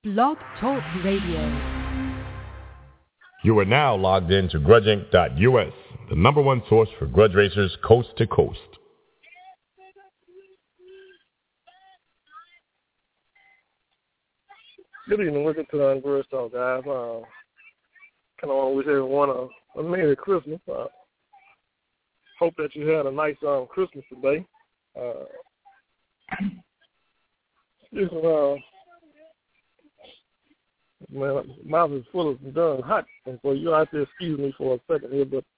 Blog Talk Radio. You are now logged in to grudgeinc.us, the number one source for grudge racers coast to coast. Good evening. Welcome to the Grudge Talk, guys. Kind of want to wish everyone a Merry Christmas. Hope that you had a nice Christmas today. Man, my mouth is full of darn hot, and so you have to excuse me for a second here, but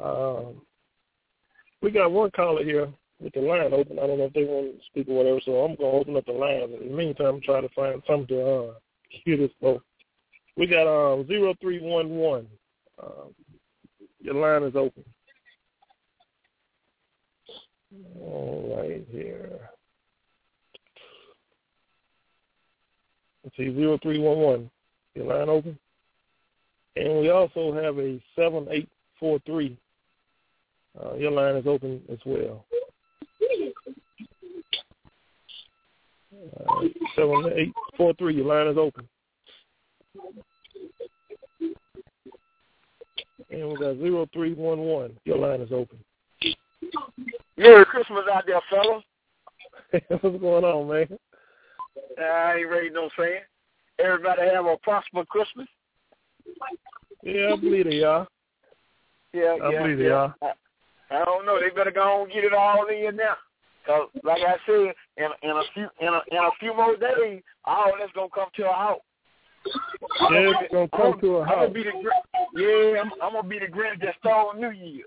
we got one caller here with the line open. I don't know if they want to speak or whatever, so I'm going to open up the line. In the meantime, I'm trying to find something to hear this for. We got 0311. Your line is open. All right, here. Let's see, 0311. Your line open. And we also have a 7843. Your line is open as well. 7843, your line is open. And we got 0311, your line is open. Merry Christmas out there, fellas. What's going on, man? I ain't ready no saying. Everybody have a prosperous Christmas. Yeah, I believe they are. I believe they are. I don't know. They better go and get it all in now. Cause like I said, in a few more days, all that's gonna come to a halt. Yeah, it's gonna come to a halt. I'm gonna be the Grinch that stole New Year.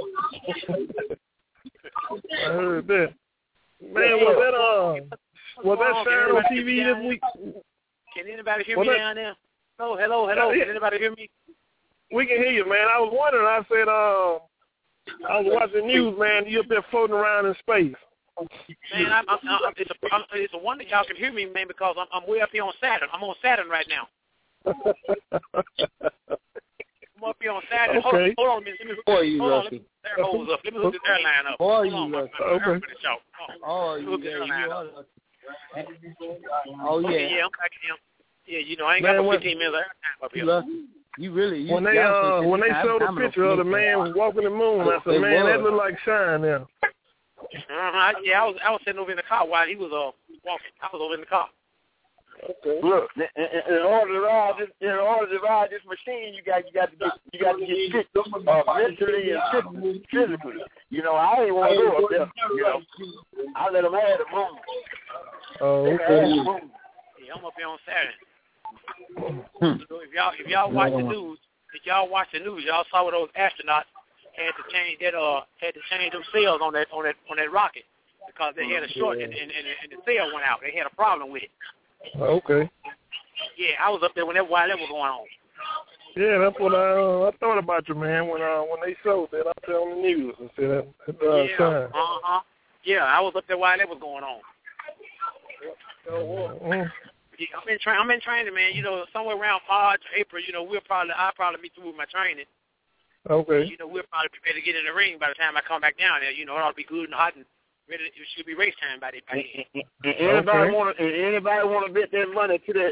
I heard that. Man, was that Shine on TV this week? Can anybody hear me down there? Hello. Can anybody hear me? We can hear you, man. I was wondering. I said, I was watching news, man. You up there floating around in space. Man, it's a wonder y'all can hear me, man, because I'm way up here on Saturn. I'm on Saturn right now. I'm up here on Saturn. Okay. Hold on a minute. Let me hook this airline up. Okay. Yeah, I'm back in. Yeah, you know, I ain't got no 15 minutes of airtime up here. When they showed the picture of the man walking the moon, I said, man, that look like Shine now. Yeah, I was sitting over in the car while he was walking. I was over in the car. Okay. Look, in order to ride this machine, you got to get fit, mentally and physically. You know, I ain't want to go up there. You know, I let them have the moon. Oh, okay. Yeah, I'm up here on Saturday. So if y'all watch the news, y'all saw what those astronauts had to change them sails on that rocket because they had a short and the sail went out. They had a problem with it. Okay. Yeah, I was up there while that was going on. Yeah, that's what I thought about you, man. When they showed that, I said on the news and said Shine. Yeah, I was up there while that was going on. Yeah, I'm in training, man. You know, somewhere around March, April. You know, I'll probably be through with my training. Okay. You know, we'll probably be ready to get in the ring by the time I come back down there. You know, it ought to be good and hot and ready. It should be race time by then. Anybody want to bet their money to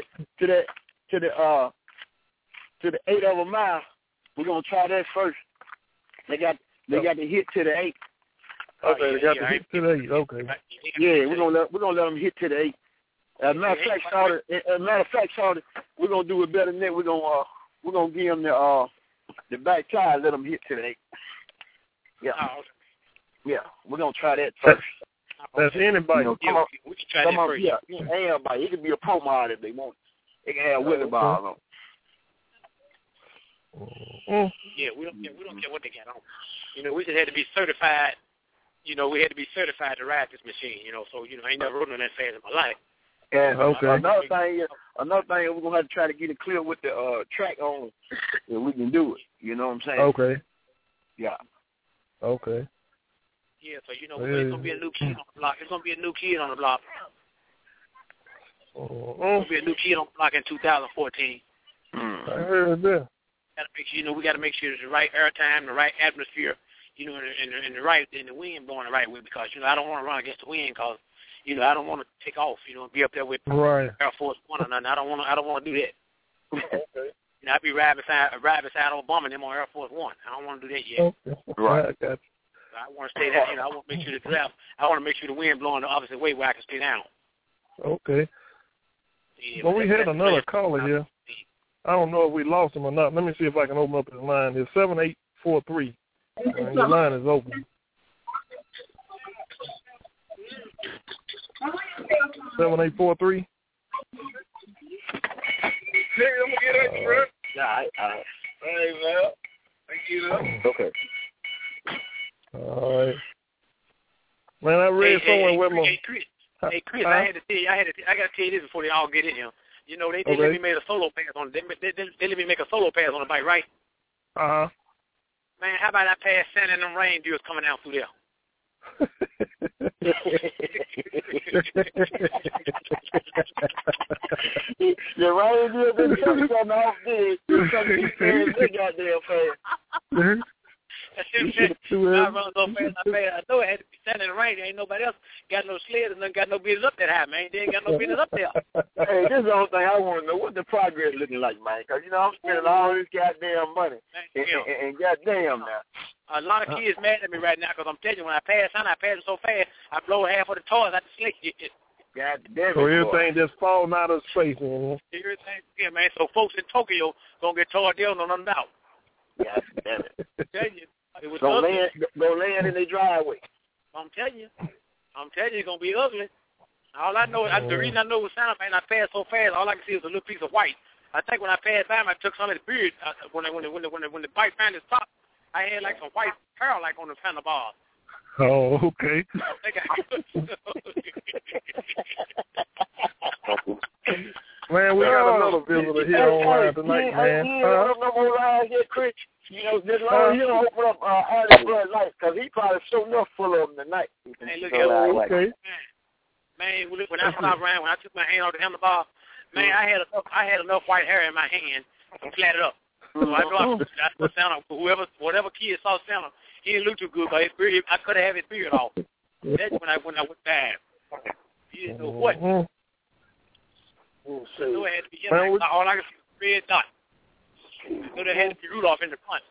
the 8 of a mile? We're gonna try that first. They got the hit to the 8. Okay, they got the hit to the 8. Okay. Yeah, we're gonna let them hit to the 8. As a matter of fact, Shawty, we're gonna do it better than that. We're gonna give them the back tire, let them hit to the 8. Yeah. Yeah, we're gonna try that first. That's anybody. We can try that first. Yeah, anybody. It could be a pro mod if they want. They can have Willie ball on. Yeah, we don't care what they got on. You know, we just had to be certified. You know, we had to be certified to ride this machine. You know, so I ain't never rode on that fast in my life. And another thing, we're gonna have to try to get it clear with the track on, if we can do it. You know what I'm saying? Okay. Yeah. Okay. Yeah, so it's gonna be a new kid on the block. It's gonna be a new kid on the block. It's gonna be a new kid on the block in 2014. I heard that. We got to make sure there's the right airtime, the right atmosphere, and the wind blowing the right way because I don't want to run against the wind because you know, I don't want to take off, you know, and be up there with Air Force One or nothing. I don't want to do that. Okay. You know, I be riding beside Obama and them on Air Force One. I don't want to do that yet. Okay. Right. I got you. I want to stay down. You know, I want to make sure I want to make sure the wind blowing the opposite way where I can stay down. Okay. Yeah, well, we had another caller here. I don't know if we lost him or not. Let me see if I can open up his line. It's 7843. Your line is open. 7843. Nigga, I'm gonna get at you, bro. All right. Hey, man. Thank you, though. Okay. All right. Man, I read somewhere where my... Chris, I had to tell you, I got to tell you this before they all get in here. You know, they let me make a solo pass on it. They let me make a solo pass on the bike, right? Uh-huh. Man, how about I pass Santa and them reindeers coming out through there? The reindeer been something off there. Something goddamn fast. I run so fast, I know it had to be standing in the rain. There ain't nobody else got no sled and nothing got no business up that high, man. They ain't got no business up there. Hey, this is the only thing I want to know. What the progress looking like, man? Because, you know, I'm spending all this goddamn money. And goddamn now. A lot of kids mad at me right now because I'm telling you, when I pass Santa, I pass it so fast, I blow half of the toys out the sled. God damn it. So everything just falling out of space, man. Everything, yeah, man. So folks in Tokyo going to get tore down on them out. God damn it. I'm telling you. Go land in the driveway. I'm telling you, it's gonna be ugly. All I know, the reason I know it was Santa, man, I passed so fast. All I can see was a little piece of white. I think when I passed by him, I took some of the beard. When the bike found its top, I had like some white hair like on the handlebars. Oh, okay. I think Man, we got another visitor here online tonight, man. No more lines here, Chris. You know, just long as you don't open up Alex Blood Light, because he probably so enough full of them tonight. Hey, look at okay. Man, when I stopped around, when I took my hand off the handlebar, man, I had enough white hair in my hand to flat it up. So I know I put Santa, whatever kid saw Santa, he didn't look too good, but his beard, I could have had his beard off. That's when I went bad. You didn't know what. I knew it had to be him. All I could see was a red dot. I knew there had to be Rudolph in the front.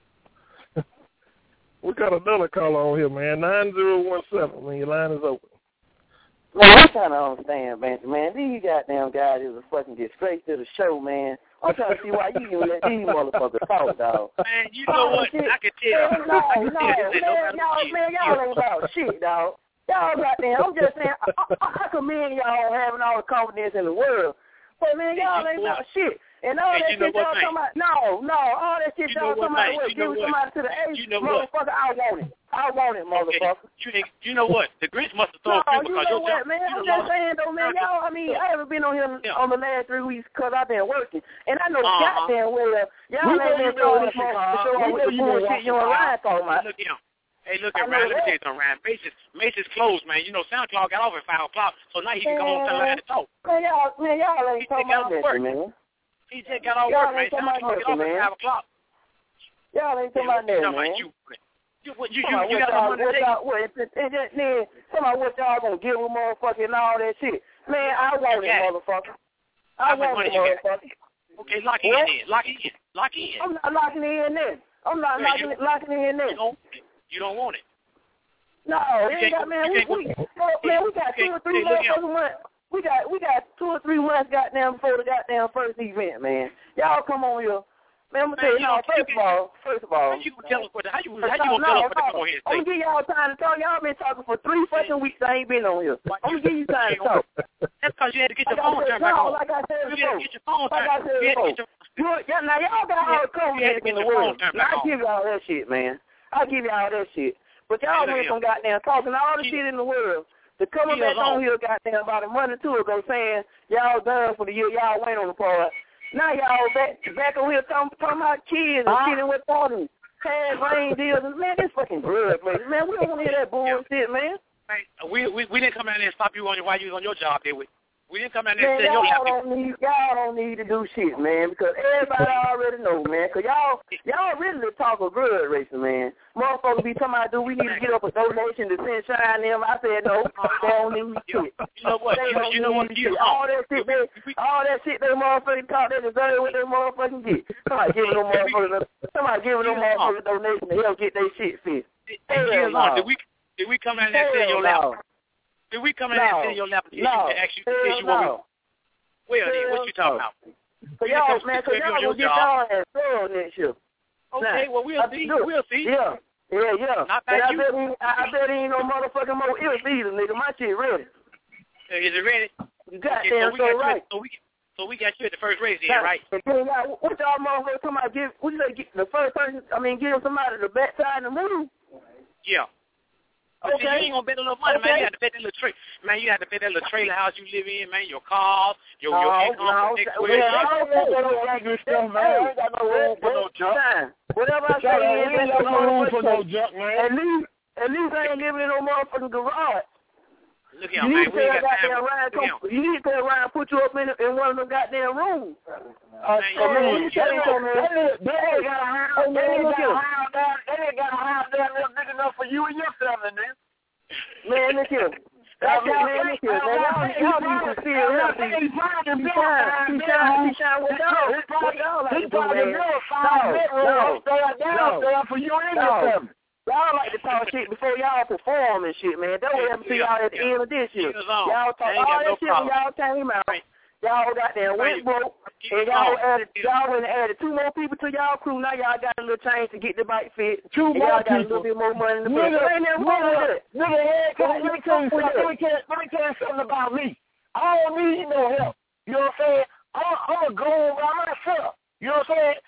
We got another caller on here, man. 9017. Man, your line is open. Man, I'm trying to understand, man. These goddamn guys is fucking get straight to the show, man. I'm trying to see why you even let these motherfuckers talk, dog. Man, you know what? I can tell. Man, y'all ain't about shit, dog. Y'all goddamn, I'm just saying, I commend y'all having all the confidence in the world. But, man, y'all ain't about shit. And all that shit y'all talking about, all that shit y'all talking about, giving somebody to the age, motherfucker, I want it, motherfucker. You know what? The Grinch must have thrown people because you know what, man? I'm just saying, though, man, y'all, I mean, I haven't been on here on the last 3 weeks because I've been working. And I know goddamn well, y'all ain't been doing this motherfucker show with the bullshit you and Ryan talking about. Hey, look at Ryan. Let me tell you something, Ryan. Macy's closed, man. You know, Santa Claus got off at 5 o'clock, so now he can come home and talk. Man, y'all ain't talking about this, man. He just got off work, man. Santa Claus get off at 5 o'clock. Y'all ain't talking about that, man. You got some money to take. Then somebody what y'all gonna give them, motherfucker, and all that shit. Man, I want it, motherfucker. I want it, motherfucker. Okay, lock in. I'm not locking in there. I'm not locking in there. You don't want it. No, we got 2 or 3 motherfucking months. We got 2 or 3 months goddamn before the goddamn first event, man. Y'all come on here. Man, I'm gonna tell you, first of all. How you gonna tell us what to come on here? I'm gonna give y'all time to talk. Y'all been talking for 3 fucking weeks. I ain't been on here. I'm gonna give you time to talk. That's because you had to get your phone turned back on. Like I said before. You had to get your phone turned. Now y'all got all the confidence in the world. I give y'all that shit, man. I give y'all that shit. But y'all went from goddamn talking all the shit in the world to coming back on here goddamn about a month or 2 ago saying y'all done for the year. Y'all went on the part. Now y'all back on here talking about kids and shit and what talking. Past rain deals. Man, this fucking blood, man. We don't want to hear that bullshit, man. We didn't come out there and stop you while you was on your job, did we? We didn't come out there and say y'all don't need to do shit, man, because everybody already know, man. Because y'all really talk of grudge racing, man. Motherfuckers be talking about, do we need to get up a donation to send Shine them? I said no. They don't need shit. You know what? You know what? All that shit they motherfucking talk, they deserve what they motherfucking get. Somebody giving them motherfuckers donation to help get their shit fixed. Did we come out there and say your lap? Did we come in and send your application to ask you what we... Well, then, what you talking about? So y'all will get y'all ass thrown next year. Okay, well, we'll see. We'll see. Yeah. Not and I bet ain't no motherfucking more ill either, nigga. My shit ready. Is it ready? You goddamn so right. So we got you at the first race then, right? What y'all motherfuckers talking about? What you say, the first person, give somebody the backside and the move? Yeah. Okay. See, you ain't gonna bet enough money, man. You have to bet that little you have to bet that little trailer house you live in, man. Your cars, your income. I don't want no regular stuff, man. I ain't got no room for no junk. Whatever I say, ain't got no room for no junk, man. At least I ain't giving it no motherfucking garage. Look here, man. We ain't got time. You need to tell Ryan put you up in one of them goddamn rooms. They ain't got a house down there big enough for you and your family, man. Man, look here. Y'all need to see it up. He shine with y'all like to do, man. For you and your family. Y'all like to talk shit before y'all perform and shit, man. That way I'm see y'all at the end of this year. Y'all talk all that shit when y'all came out. Y'all goddamn went broke, and y'all added 2 more people to y'all crew. Now y'all got a little change to get the bike fit. 2 more people. Got a little bit more money in the bank. Ain't nothing wrong with it. Let me tell you something about me. I don't need no help. You know what I'm saying? I'm a go by myself. You know what I'm saying?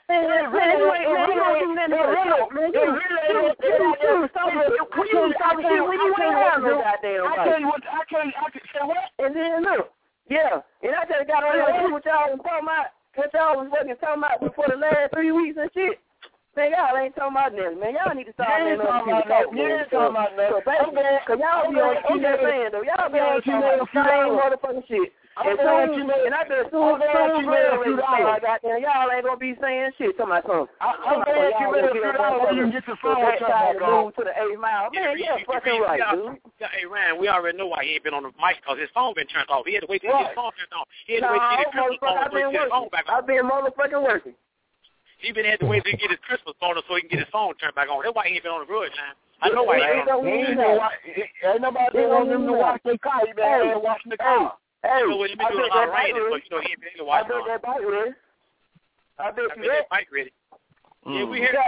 And then look. Yeah, and I just got on here what y'all was talking about, what y'all was fucking talking about before the last 3 weeks and shit. Man, y'all ain't talking about nothing, man. Y'all need to stop letting other people talk, man. Because y'all be on the saying, though. Y'all be on the same motherfucking shit. And I bet soon y'all ain't gonna be saying shit to my son. I'm glad you made a few dollars so you can get your phone move to the 8 mile. Man, yeah, fucking right, dude. Hey, Ryan, we already know why he ain't been on the mic because his phone been turned off. He had to wait till his phone turned off. He had to wait till his Christmas phone back on. I've been motherfucking working. He been had to wait till he get his Christmas bonus so he can get his phone turned back on. That's why he ain't been on the road, man. I know why he ain't on the road. Ain't nobody want him to watch their car. He been watching the car. Hey, you know what? He been doing a lot of writing, but you know he ain't been able to watch it. that bike ready. I bet that bike ready. Yeah, we heard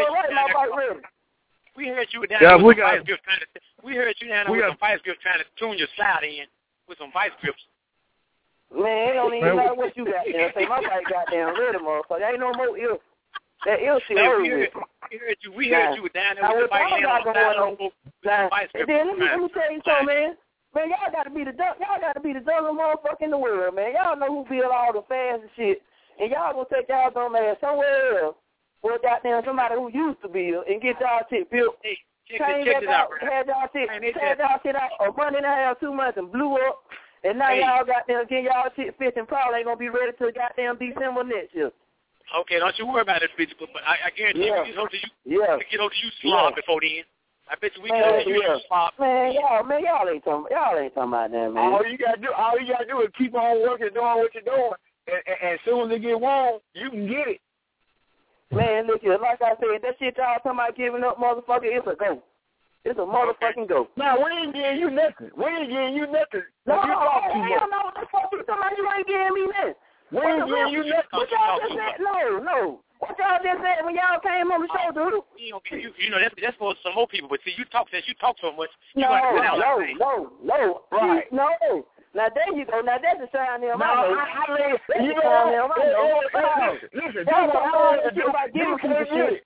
you down there with some vice grips trying to. We heard you down there with some vice grips trying to tune your slide in with some vice grips. Man, it don't even matter what you got there. Say my bike got down ready, motherfucker. Ain't no more ill. That ill shit over with. We heard you down there with the bike on vice grips. Then let me tell you something, man. Man, y'all got to be the dumbest motherfucker in the world, man. Y'all know who build all the fans and shit, and y'all gonna take y'all dumb ass somewhere else, or goddamn somebody who used to build and get y'all shit built. Hey, check this out, had y'all shit out a month and a half, 2 months, and blew up, and now y'all goddamn getting y'all shit fixed and probably ain't gonna be ready till goddamn December next year. Okay, don't you worry about it, bitch. But I guarantee you, get over to you slob before then. I bet you we can do spot. Man, y'all ain't talking about that, man. All you gotta do is keep on working, doing what you're doing, and as soon as it get warm, you can get it. Man, look here, like I said, that shit y'all talking about giving up, motherfucker, it's a go. It's a motherfucking go. Now, we ain't getting you nothing. No, you talk too much. No, the fuck you talking about? You ain't getting me nothing. We ain't getting you nothing. What y'all just said? No. What y'all just said when y'all came on the show, dude? You know, that's for some more people. But see, you talk so much. No. Right. No. Now there you go. Now that's the sign there. Listen, that's what I want to do about giving people shit.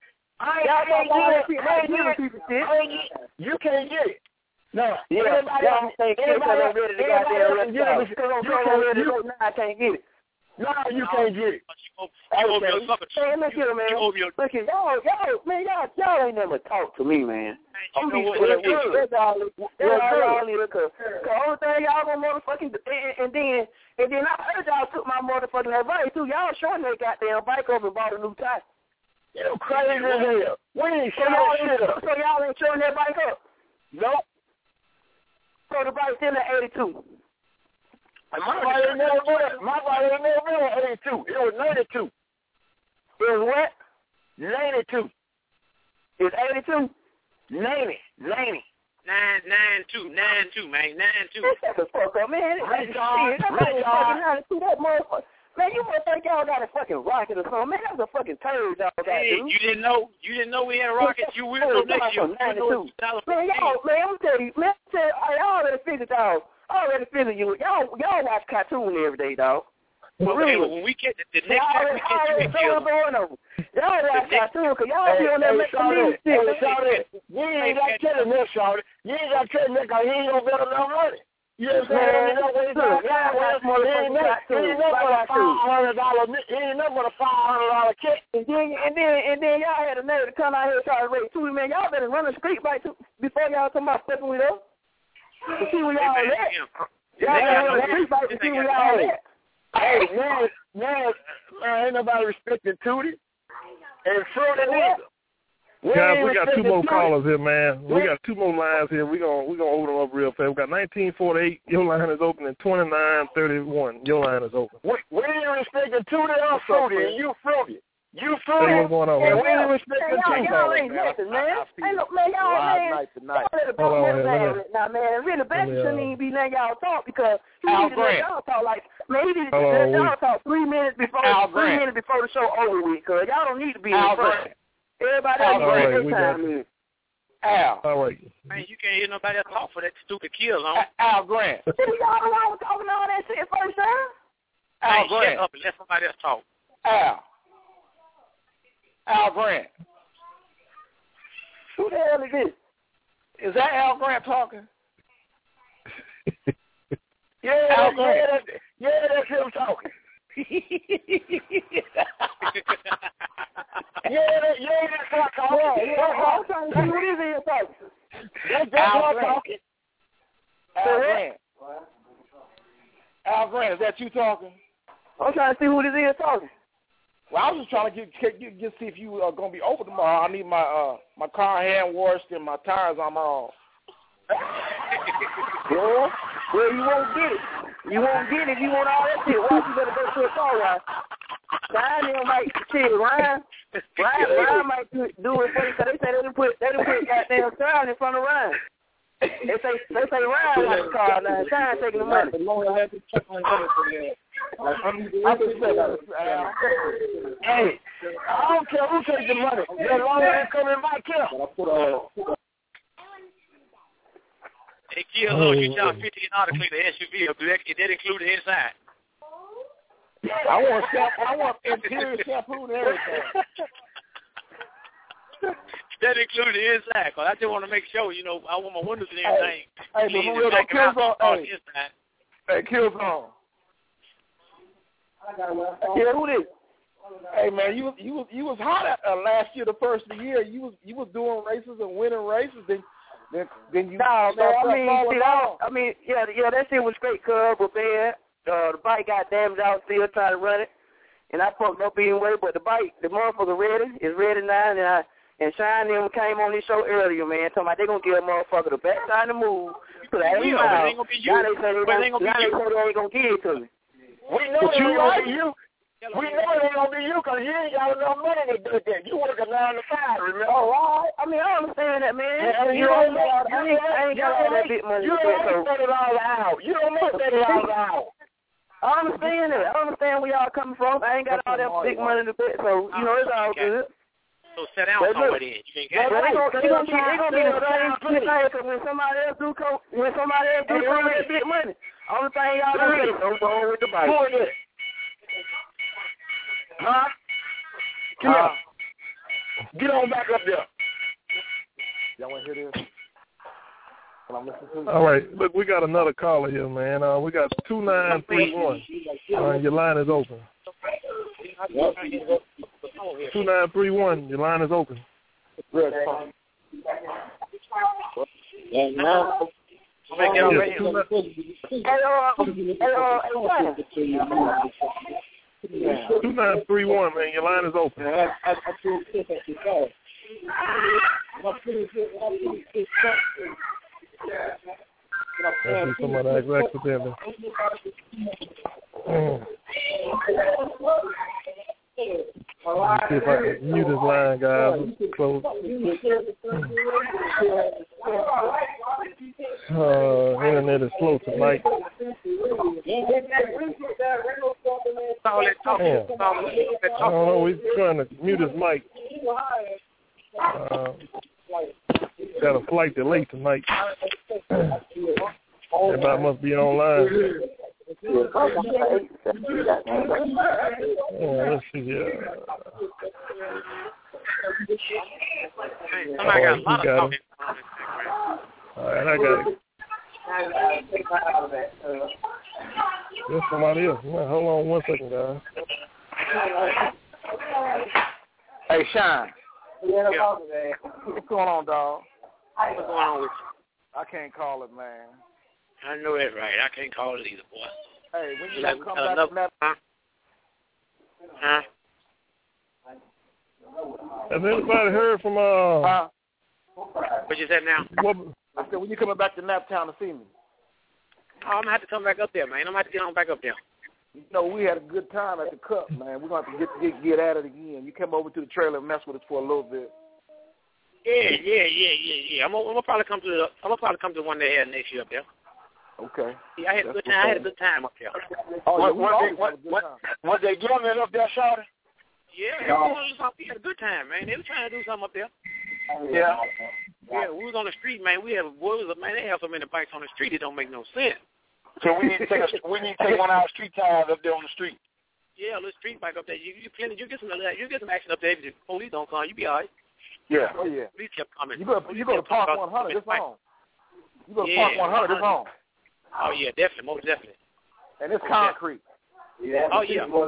You can't get it. No. Everybody else think ready to goddamn rest. I can't get it. No, you can't get it. You owe me a sucker. Man, look here, man. Look here, y'all ain't never talk to me, man. I'm be straight with you. That's all y'all need. Cause the only thing y'all gonna motherfucking and then I heard y'all took my motherfucking advice too. Y'all showing that goddamn bike over and bought a new tire. You crazy as hell. We ain't so y'all ain't showing that bike up. Nope. So the bike's in at 82. My bike ain't never been at 82. It was 92. It was what? 92. It's 82? 90. 92, man. 92. Shut the fuck up, man. That motherfucker. Man, you must think y'all got a fucking rocket or something. Man, that's a fucking turd y'all got, dude. You didn't know we had a rocket? You will know next year. Man, y'all, I'm telling you, I already figured y'all. Y'all watch cartoon every day, dog. Okay, well, when we get the next time we get you, y'all watch cartoon, because y'all be on that making shit. You ain't got to tell him that, Shawty. You ain't got to tell him that because he ain't going to bet enough money. You know what I'm saying? He ain't nothing but a $500 kick. And then y'all had a nerve to come out here and try to raise $2 million. Y'all better run the street bike before y'all come out stepping with us. To see where y'all at. Y'all better run the street bike to see where y'all at. Hey, man, ain't nobody respecting Tootie. And Fruity neither. Guys, we got 2 more callers here, man. We got 2 more lines here. We're gonna open them up real fast. We got 1948. Your line is open, and 2931. Your line is open. We ain't respecting Tootie or Fruity, and you Fruity. You Fruity. Hey, what's going on, man? We ain't respecting Tootie. Y'all ain't nothing, man. Now, man, really, Becky shouldn't even be letting y'all talk because he need to let y'all talk like, man, he need to let y'all talk 3 minutes before the show over with, because y'all don't need to be in the front. Everybody else time. Al. All right. Man, you can't hear nobody else talk for that stupid kill, huh? Al Grant. Y'all was talking all that shit first time? Al Grant. Shut up and let somebody else talk. Al Grant. Who the hell is this? Is that Al Grant talking? Al Grant. Yeah, that's him talking. That's Al Grant, is that you talking? I'm trying to see who this is talking. Well, I was just trying to get see if you are gonna be over tomorrow. I need my car hand washed and my tires on all. Well, you won't get it. You won't get it if you want all that shit. Why you better go to a car wash? Ryan might Ryan might do it for you because they say they didn't put goddamn Ryan in front of Ryan. They say Ryan got the car now. Ryan taking the money. Hey, I don't care who takes the money. As long as they come in my car. Hey, kill, you charge $50 to clean the SUV. It did include the inside. I want interior shampoo and everything. That includes the inside, because I just want to make sure, I want my windows and everything. Hey, but who the kills on? Hey, kills on. Yeah, who this? Hey man, you was hot last year. The first of the year, you was doing races and winning races. Then you. No, man. Yeah, that shit was great, cuz, but man, the bike got damaged out still trying to run it, and I fucked up anyway. But the motherfucker is ready now, and Shine them came on this show earlier, man, talking about they gonna give a motherfucker the best time to move. So that ain't gonna be you. Now they say they ain't gonna give it to me. We know it ain't gonna be you. We know it ain't gonna be you because you ain't got enough money to do that. You work a 9 to 5, remember? Oh, I understand that, man. I ain't got all that big money. You don't make $30 an hour. You don't make $30 an hour. I understand that. I understand where y'all coming from. I ain't got all that big money to bet, so it's all good. So sit down somewhere then. You ain't got they gonna be the same thing because when somebody else do that big money, only thing y'all gonna say is don't go with the bike. Huh? Come on. Get on back up there. Y'all want to hear this? All right. Look, we got another caller here, man. We got 2931. Your line is open. 2931. Your line is open. Now. 2931, man. Your line is open. That's somebody accidentally. Let's see if I can mute this line, guys. Close. Internet is slow tonight. I don't know. We're trying to mute his mic. Got a slight delay tonight. Everybody must be online. Let's see here. Somebody got a lot of talking. All right, I got it. There's somebody else. Hold on 1 second, guys. Hey, Shine. Yeah. What's going on, dog? What's going on with you? I can't call it, man. I know that's right. I can't call it either, boy. Hey, when you gonna come back from that? Huh? Has anybody heard from What you said now? I said, when you coming back to Naptown to see me? Oh, I'm gonna have to come back up there, man. I'm gonna have to get on back up there. You know, we had a good time at the Cup, man. We're gonna have to get at it again. You come over to the trailer and mess with us for a little bit. Yeah. I'm gonna probably come to the one they had next year up there. Okay. Yeah, I had a good time. I had a good time up there. Was they giving it up there, Shawty? Yeah, we had a good time, man. They were trying to do something up there. Yeah. Yeah, we was on the street, man. They have so many bikes on the street it don't make no sense. So we need to take 1 hour street time up there on the street. Yeah, a little street bike up there. You get some action up there. If the police don't come, you be all right. Yeah. Oh yeah. Police kept coming. You go to Park 100. It's on. You go to Park 100. It's on. Oh yeah, definitely, most definitely. And it's concrete. Yeah. Oh yeah. Well,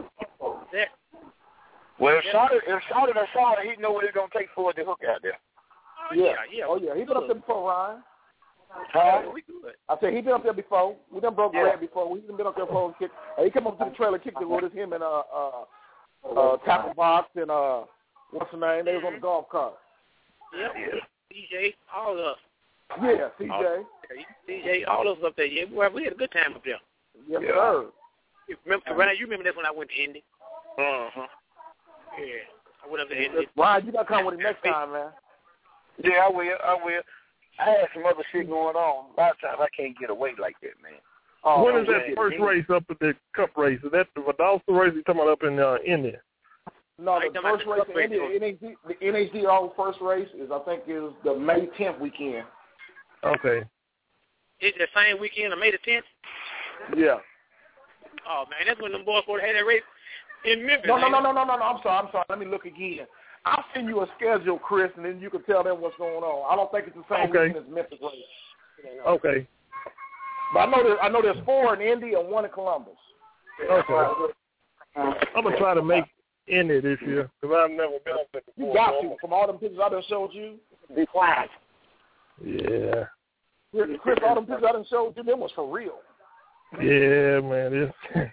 if Shawty he know what it's gonna take for it to hook out there. Oh yeah. Oh yeah. He been up there before, Ryan. We good. I said he been up there before. We done broke bread before. We done been up there before and kicked. He come up to the trailer, kicked it with us. Him and Tackle Box and what's the name? They was on the golf cart. Yep. DJ, all of us. Yeah, CJ. DJ, all of us up there. Yeah, we had a good time up there. Yes, sir. You remember that when I went to Indy? Uh-huh. Yeah, I went up to Indy. Ryan, you got to come with him next time, man. Yeah, I will. I had some other shit going on. A lot of times I can't get away like that, man. When is that first race up at the Cup race? Is that the Valdosta race you're talking about up in India? No, the first race in India, the NHDR first race is the May 10th weekend. Okay. It's the same weekend of May the 10th? Yeah. Oh, man, that's when them boys had that race in Memphis. No. I'm sorry. Let me look again. I'll send you a schedule, Chris, and then you can tell them what's going on. I don't think it's the same weekend as Memphis race. Okay. But I know there's 4 in Indy and 1 in Columbus. Okay. I'm going to try to make Indy this year because I've never been up there before. You got to. From all them pictures I done showed you. Be quiet. Yeah. Chris, all them pictures I done showed you, them was for real. Yeah, man.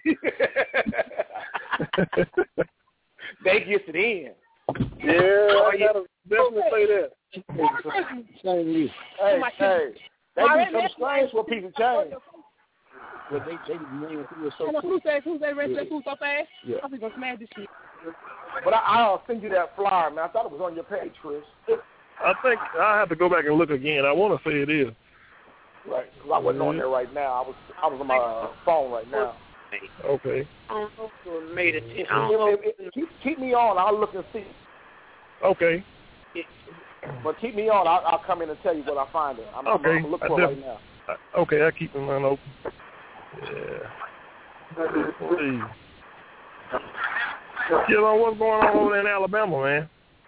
They get it in. Yeah, I got to definitely say that. Same to you. Hey. They do some strange for a piece of change. Well, they ran through it so quick. Who said rest that food so fast? Yeah. I was going to smash this shit. But I'll send you that flyer, man. I thought it was on your page, Chris. I think I have to go back and look again. I want to say it is. Right. I wasn't on there right now. I was on my phone right now. Okay. Made it. Keep me on. I'll look and see. Okay. But keep me on. I'll come in and tell you what I find it. I'm going to look for it right now. Okay, I'll keep my mind open. Yeah. Let's see. You know what's going on over there in Alabama, man?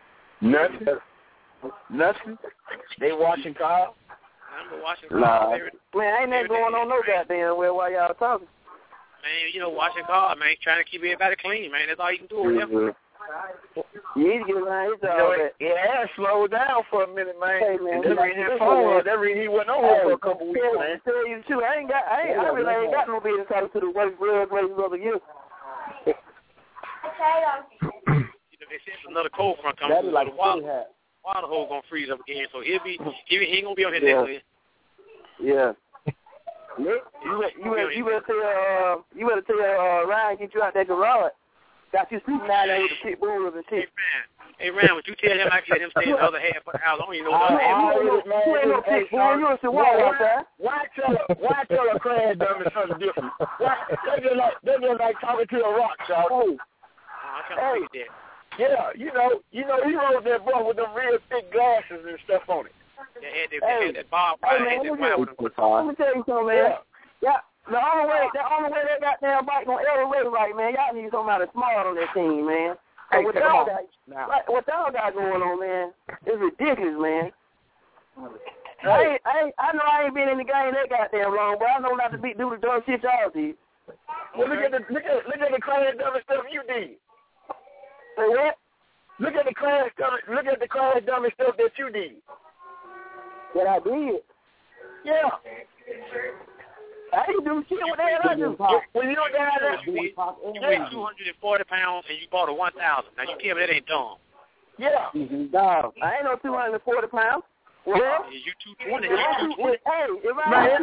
Nothing. They watching Kyle? I'm watching Kyle. Man, ain't that going on no goddamn well while y'all talking. Man, washing cars, man, trying to keep everybody clean, man. That's all you can do over there. You need to get around his job. Yeah, slow down for a minute, man. Hey, man. That reason he wasn't on here for a couple weeks, man. Tell you the truth, I really ain't got no business talking to the worst race of you. They said another cold front coming. That is like water hole gonna freeze up again, so he ain't gonna be on here next week. Yeah. You better tell Ryan get you out that garage. Got you sleeping out there with the pit bulls and shit. Hey, Ryan, would you tell him I can let him stay in the other half of the house? I don't even know the other half. Why tell a crash dummy something different? They're just like talking to a rock, y'all. I can't read that. Yeah, you know, he rode that boy with them real thick glasses and stuff on it. They had that bob ride. Let me tell you something, man. Yeah. The only way that goddamn bike gonna ever race right, man. Y'all need somebody smart on that team, man. Hey, what y'all got going on, man, it's ridiculous, man. Hey. I know I ain't been in the game that goddamn long, but I know not to do the dumb shit y'all did. Well, look at the crash dummy stuff you did. Say what? Look at the crash dummy stuff that you did. That I did? Yeah. I didn't do shit with that. I do. When you down there, you weigh 240 pounds and you bought a 1,000. Now you tell me that ain't dumb. Yeah. Dog. I ain't no 240 pounds. Well, you 220. You 220. Hey, if I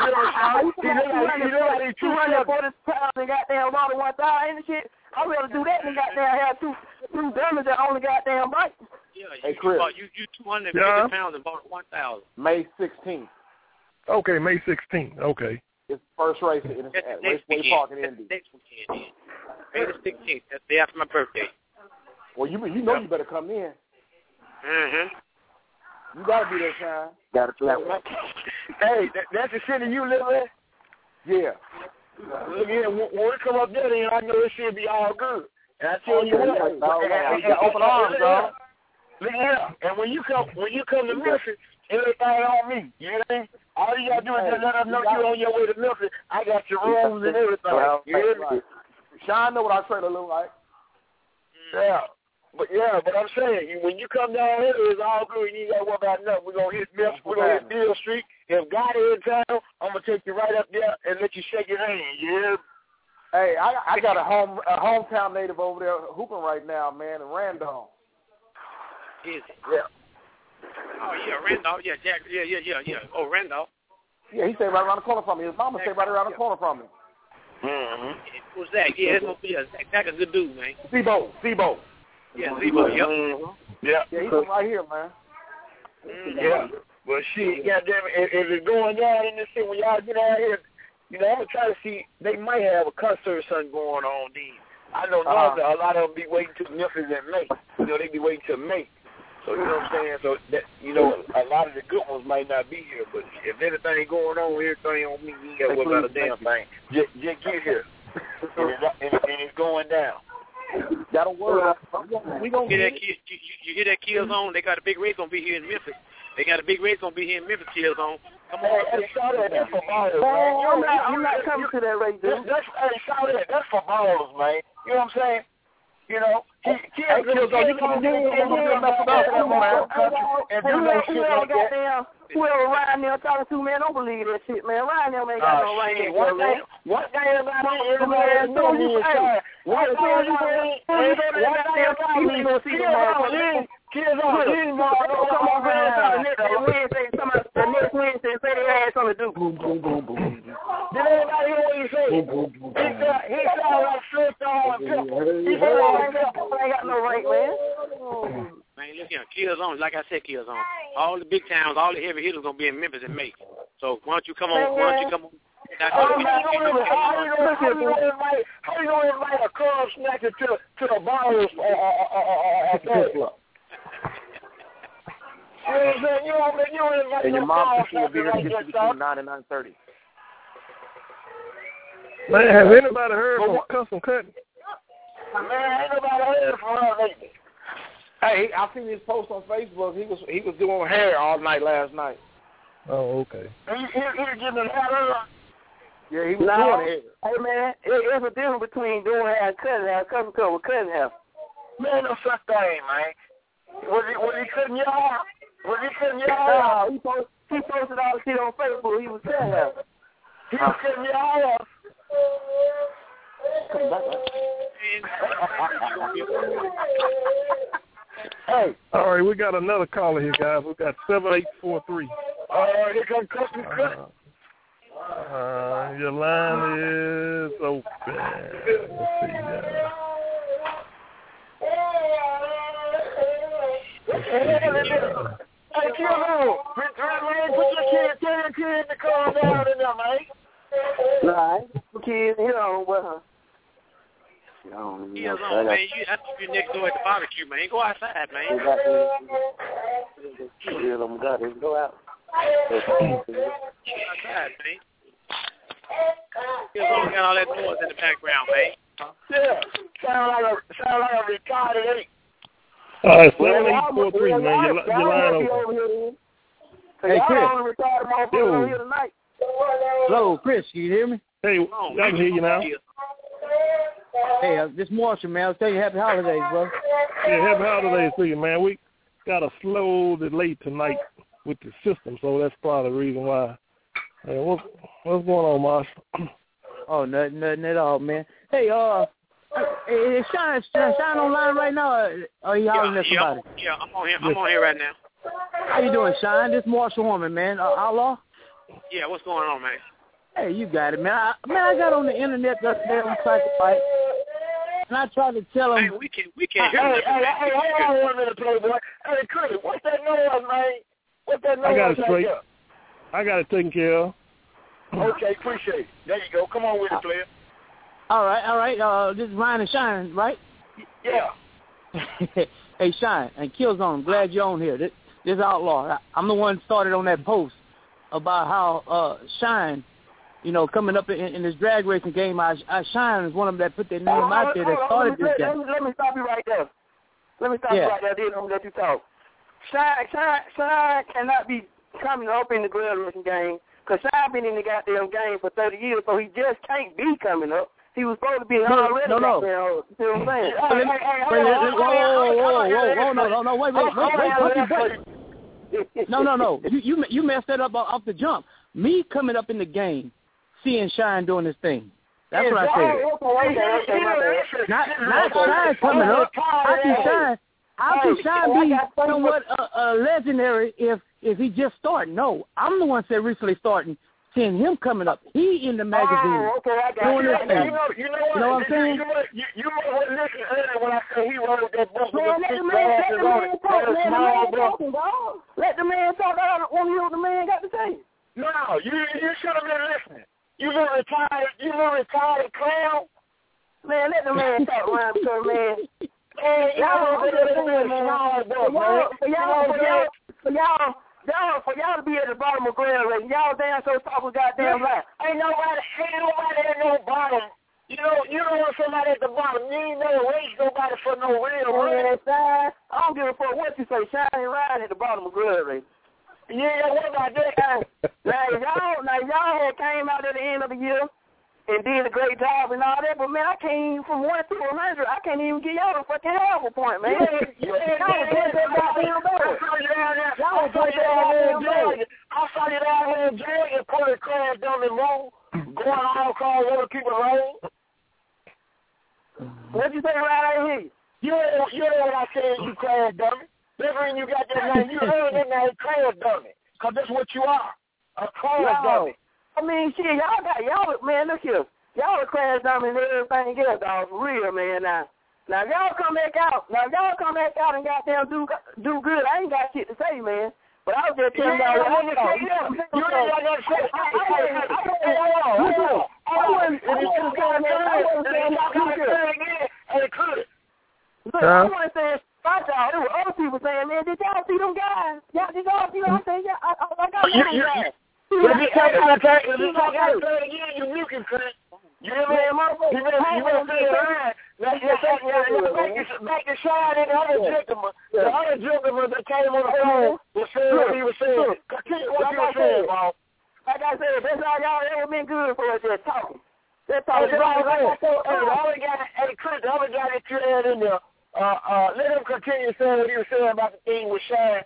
ain't 240 pounds and goddamn bought a 1,000 ain't shit, I'd rather do that than goddamn have two dummies that only goddamn bike. Yeah, hey, Chris. You 250 pounds and bought 1,000. May 16th. Okay, May 16th. Okay. It's the first race at Raceway Park in Indy. Next weekend, May the 16th. That's the day after my birthday. Well, you know you better come in. Mm-hmm. You gotta be there, Sean. Gotta play. Hey, that's the city you live in? Yeah. Look here, when we come up there, then I know it should be all good. And I tell you what, open arms, dog. Look here, and when you come to Memphis, everything on me. You know what I mean? All you gotta do is just let them know you're on your way to Memphis. I got your rooms and everything. You hear me? Sean know what our trailer look like. Yeah. But I'm saying, when you come down here, it's all good. You ain't got to worry about nothing. We're going to hit Memphis. We're going to hit Beale Street. If God is in town, I'm going to take you right up there and let you shake your hand. Yeah. Hey, I got a hometown native over there hooping right now, man, in Randolph. Is it? Yeah. Oh, yeah, Randolph. Yeah, Jack. Yeah. Oh, Randolph. Yeah, he stayed right around the corner from me. His mama stayed right around the corner from me. Mm-hmm. Who's that? Yeah, that's going to be Zach a good dude, man. Zebo. Yeah, Zebo, yep. Mm-hmm. Yeah. Yeah, he's right here, man. Yeah. Well, shit, goddamn it, if it's going down in this shit, when y'all get out here, I'm going to try to see, they might have a concert or something going on then. I know normally a lot of them be waiting till Memphis in May. They be waiting till May. So, you know what I'm saying? So, that, a lot of the good ones might not be here, but if anything going on, everything on me, you ain't got to worry about a damn thing. Just get here. and it's going down. Gotta worry. We gonna hear that you hear that Kill Zone? They got a big race gonna be here in Memphis. Kill Zone. Come on, that's for ballers, man. I'm not coming to that race, dude. That's for ballers, man. You know what I'm saying? You ain't whoever Ryan there talking to, man, don't believe that shit, man. Ryan there ain't got no right there, man. What thing about it? Kids on, come on, man. The next Wednesday, say they had something to do. Boom, boom, boom, boom. Did anybody hear what he said? He sounded like Slick on and Pepper. He said, I ain't got no right, man. Man, look here, Kill Zone, like I said, Kill Zone. All the big towns, all the heavy hitters gonna be in Memphis in May. So why don't you come on? How you gonna invite a club snatcher to the bars or third club? You know what I'm saying? You don't invite and no your mom club will be here to get you between 9 and 9:30. Man, has anybody heard from Custom Cutting? Man, ain't nobody heard from her lately. Hey, I seen his post on Facebook. He was doing hair all night last night. Oh, okay. He was getting hair. Yeah, he was doing hair. Hey, man, it's a difference between doing hair and cutting hair. Cutting cut with cutting hair. Man, no such thing, man. Was he cutting your hair? Was he cutting your hair? He posted all the shit on Facebook. He was cutting hair. He was cutting your hair. Hey. All right, we got another caller here, guys. We got 7843. Here comes Custom Cut. Your line is open. Let's see. Hey, Kilo, put your kid, tell your kid to calm down in there, man. Right. Kids, well, Kids on, man. You have to be next door at the barbecue, man. Go outside, man. Go out. Outside, man. Kids on got all that noise in the background, man. Yeah, sound like a retarded ape. All right, 7843, man. Your line open. Hey, Chris. Hello, Chris. Can you hear me? Hey, I can hear you now. Hey, this Marshall, man. I was telling you happy holidays, bro. Yeah, happy holidays to you, man. We got a slow delay tonight with the system, so that's probably the reason why. Hey, what's going on, Marshall? Oh, nothing at all, man. Hey, is Shine online right now? Or are you hollering at somebody? Yeah, I'm on here right now. How you doing, Shine? This Marshall Horman, man. Outlaw? Yeah, what's going on, man? Hey, you got it, man. I got on the internet the other day on Psycho Fight, and I tried to tell him. Hey, we can't hear you. Hey, hold on 1 minute, Playboy. Hey, Chris, what's that noise, man? What's that noise? I got it straight. I got it taken care of. Okay, appreciate it. There you go. Come on with it, player. All right. This is Ryan and Shine, right? Yeah. Hey, Shine and Killzone, glad you're on here. This Outlaw. I'm the one started on that post about how Shine, coming up in this drag racing game. Shine is one of them that put their name out there that started this game. Let me stop you right there. Then I'm let you talk. Shine cannot be coming up in the drag racing game because Shine been in the goddamn game for 30 years, so he just can't be coming up. He was supposed to be already. No. You see what I'm saying? Whoa, wait, No. You messed that up off the jump. Me coming up in the game, seeing Shine doing this thing. That's what I said. Okay. Not Shine coming up. How can Shine be somewhat legendary if he just started? No, I'm the one that recently starting. Seeing him coming up, he in the magazine doing this thing. You know what I'm saying? You might listen earlier when I said he wrote that book. Let the man talk. I don't want to hear what the man got to say. No, you should have been listening. You little retired clown. Man, let the man talk around because, man. For y'all to be at the bottom of Grand Race, y'all damn so talk with goddamn lie. Ain't nobody at no bottom. You don't want somebody at the bottom. You ain't never race nobody for no real money. I don't give a fuck what you say. Shine and Ryan at the bottom of Grand Race. Yeah, what about that? Now y'all had came out at the end of the year and did a great job and all that, but man, I can't even from 1 to 100. I can't even get y'all a fucking half a point, man. I saw you down here in jail and put a crash down the road, going all across other people's road. What'd you say, right here? You know what I said, you crash dummy. That's when you got that name. You heard that name, crash dummy, because that's what you are, a crash dummy. I mean, shit, y'all, man, look here. Y'all are crash dummies and everything else, dog, for real, man. Now, if y'all come back out and goddamn do good, I ain't got shit to say, man. But I was just telling y'all what I thought. I wasn't saying about y'all. There were other people saying, man, did y'all see them guys? Did y'all see them? I said, yeah, I got them guys. If you talk out of turn again, you mucking, Chris. You know what I mean? You better say it right. Back to Shine and the other gentleman. The other gentleman that came on the phone was saying what he was saying. Continue what you were saying, Bob. Like I said, that's all y'all ever been good for us, just talking. They're talking. The other guy that you had in there, let him continue saying what he was saying about the thing with Shine.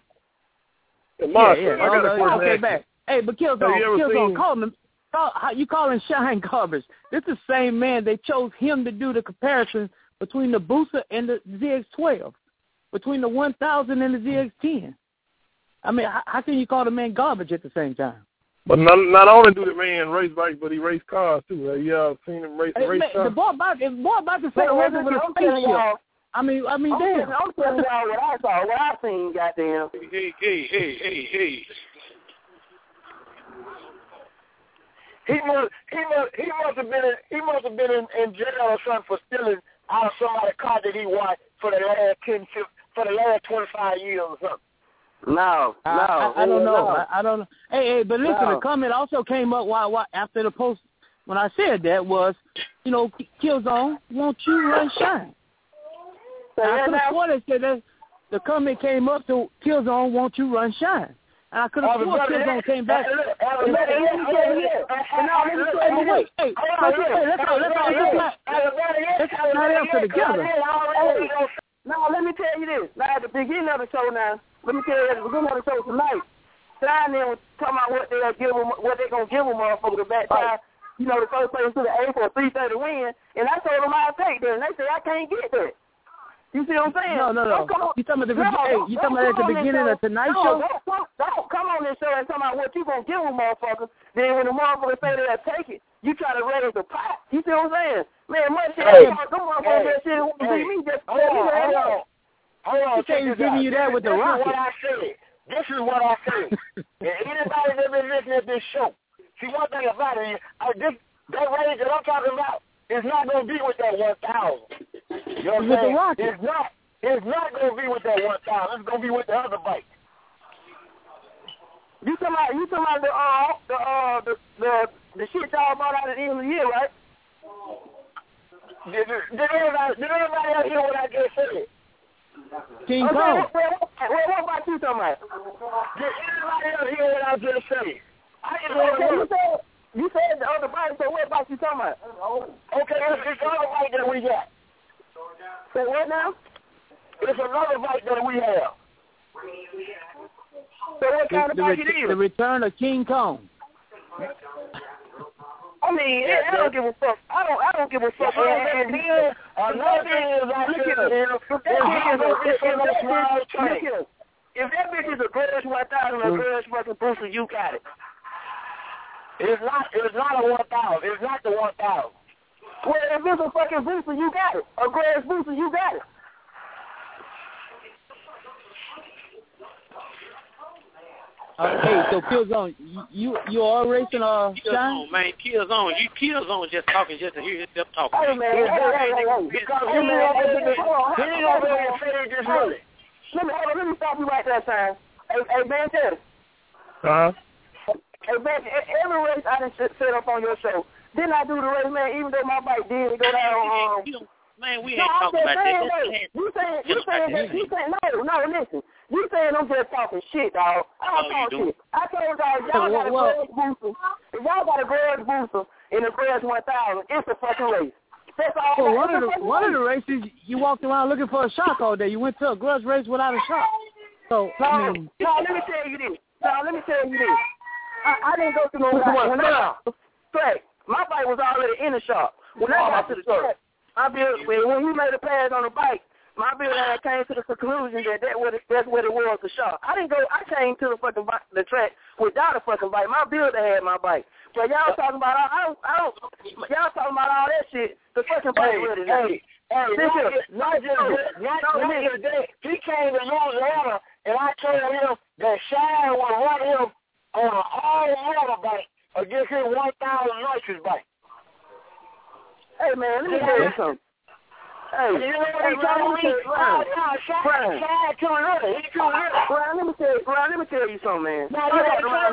Okay, back. Hey, but Killzone, call him. You calling Shine garbage? This is the same man. They chose him to do the comparison between the Booster and the ZX12, between the 1000 and the ZX10. I mean, how can you call the man garbage at the same time? But not only do the man race bikes, but he race cars too. I've seen him race cars. The boy about to say racing with a spaceship. I mean, damn. I'm telling y'all what I saw, what I seen, goddamn. Hey. He must have been in jail or something for stealing out of somebody's car that he watched for the last 25 years or something. No. I don't know. I don't know. Hey, but listen, the comment also came up while after the post when I said that was, Killzone, won't you run Shine? I could have sworn they said that the comment came up to Killzone, won't you run Shine? And I could have sworn Killzone came back. Let's not answer together. No, let me tell you this. Now, at the beginning of the show now, let me tell you at the beginning of the show tonight, Shine them was talking about what they're going to give them motherfucker the back time. The first place to the A for a 330 win. And I told them I'll take that. And they said, I can't get that. You see what I'm saying? No. You talking about at the beginning of tonight's show? Don't come on this show and talk about what you going to give them, motherfucker. Then when the motherfucker say they'll take it, you try to raise the pot. You see what I'm saying? Man, much shit. Them motherfuckers that shit want to see me just hold on. He said he's giving you that with the rocket. This is what I said. Anybody that's been listening to this show, see one thing about it, that range that I'm talking about is not going to be with that 1,000. You know what I'm saying? It's not going to be with that 1,000. It's going to be with the other bike. You talking about the shit y'all bought out at the end of the year, right? Did everybody else hear what I just said? King Kong. What about you talking about? Did anybody else hear what I just said? You said the other bike, so what about you talking about? Okay, it's the other bike that we got. So what now? It's another bike that we have. So what kind of bike it is? The return of King Kong. I mean, I don't give a fuck. I don't give a fuck. And then another thing is if that bitch is a Grudge 1000 or Grudge fucking Booster, you got it. It's not a 1,000. It's not the 1,000. Well, if it's a fucking Booster, you got it. A Grudge Booster, you got it. Hey, so Killzone, you are racing Shine? Killzone, man, Killzone just talking just to hear himself talking. Hey, man, let me stop you right there, son. Hey, man, tell me. Hey, man, every race I done set up on your show, didn't I do the race, man, even though my bike did go down, Man, we ain't talking about that. You saying, no, listen. You saying I'm just talking shit, dog. I don't talk shit. I told y'all got a Grudge Booster. If y'all got a Grudge Booster in a Grudge 1000, it's a fucking race. That's all. So one of the races, you walked around looking for a shock all day. You went to a Grudge race without a shock. So, let me tell you this. I didn't go to no track. My bike was already in the shop. When I got to the track, when you made a pass on the bike, my build had came to the conclusion that that's what it was, the shop. I came to the track without a fucking bike. My builder had my bike. But y'all talking about y'all talking about all that shit. The fucking bike ready now. Not just that. He came to Louisiana, and I told him that Shine would run him on an all-water bike against his 1,000 nitrous bike. Hey, man, let me tell you something. Hey, you know what he's telling me? Shine too little. He's too little. Brian, let me tell you something, man. Now, you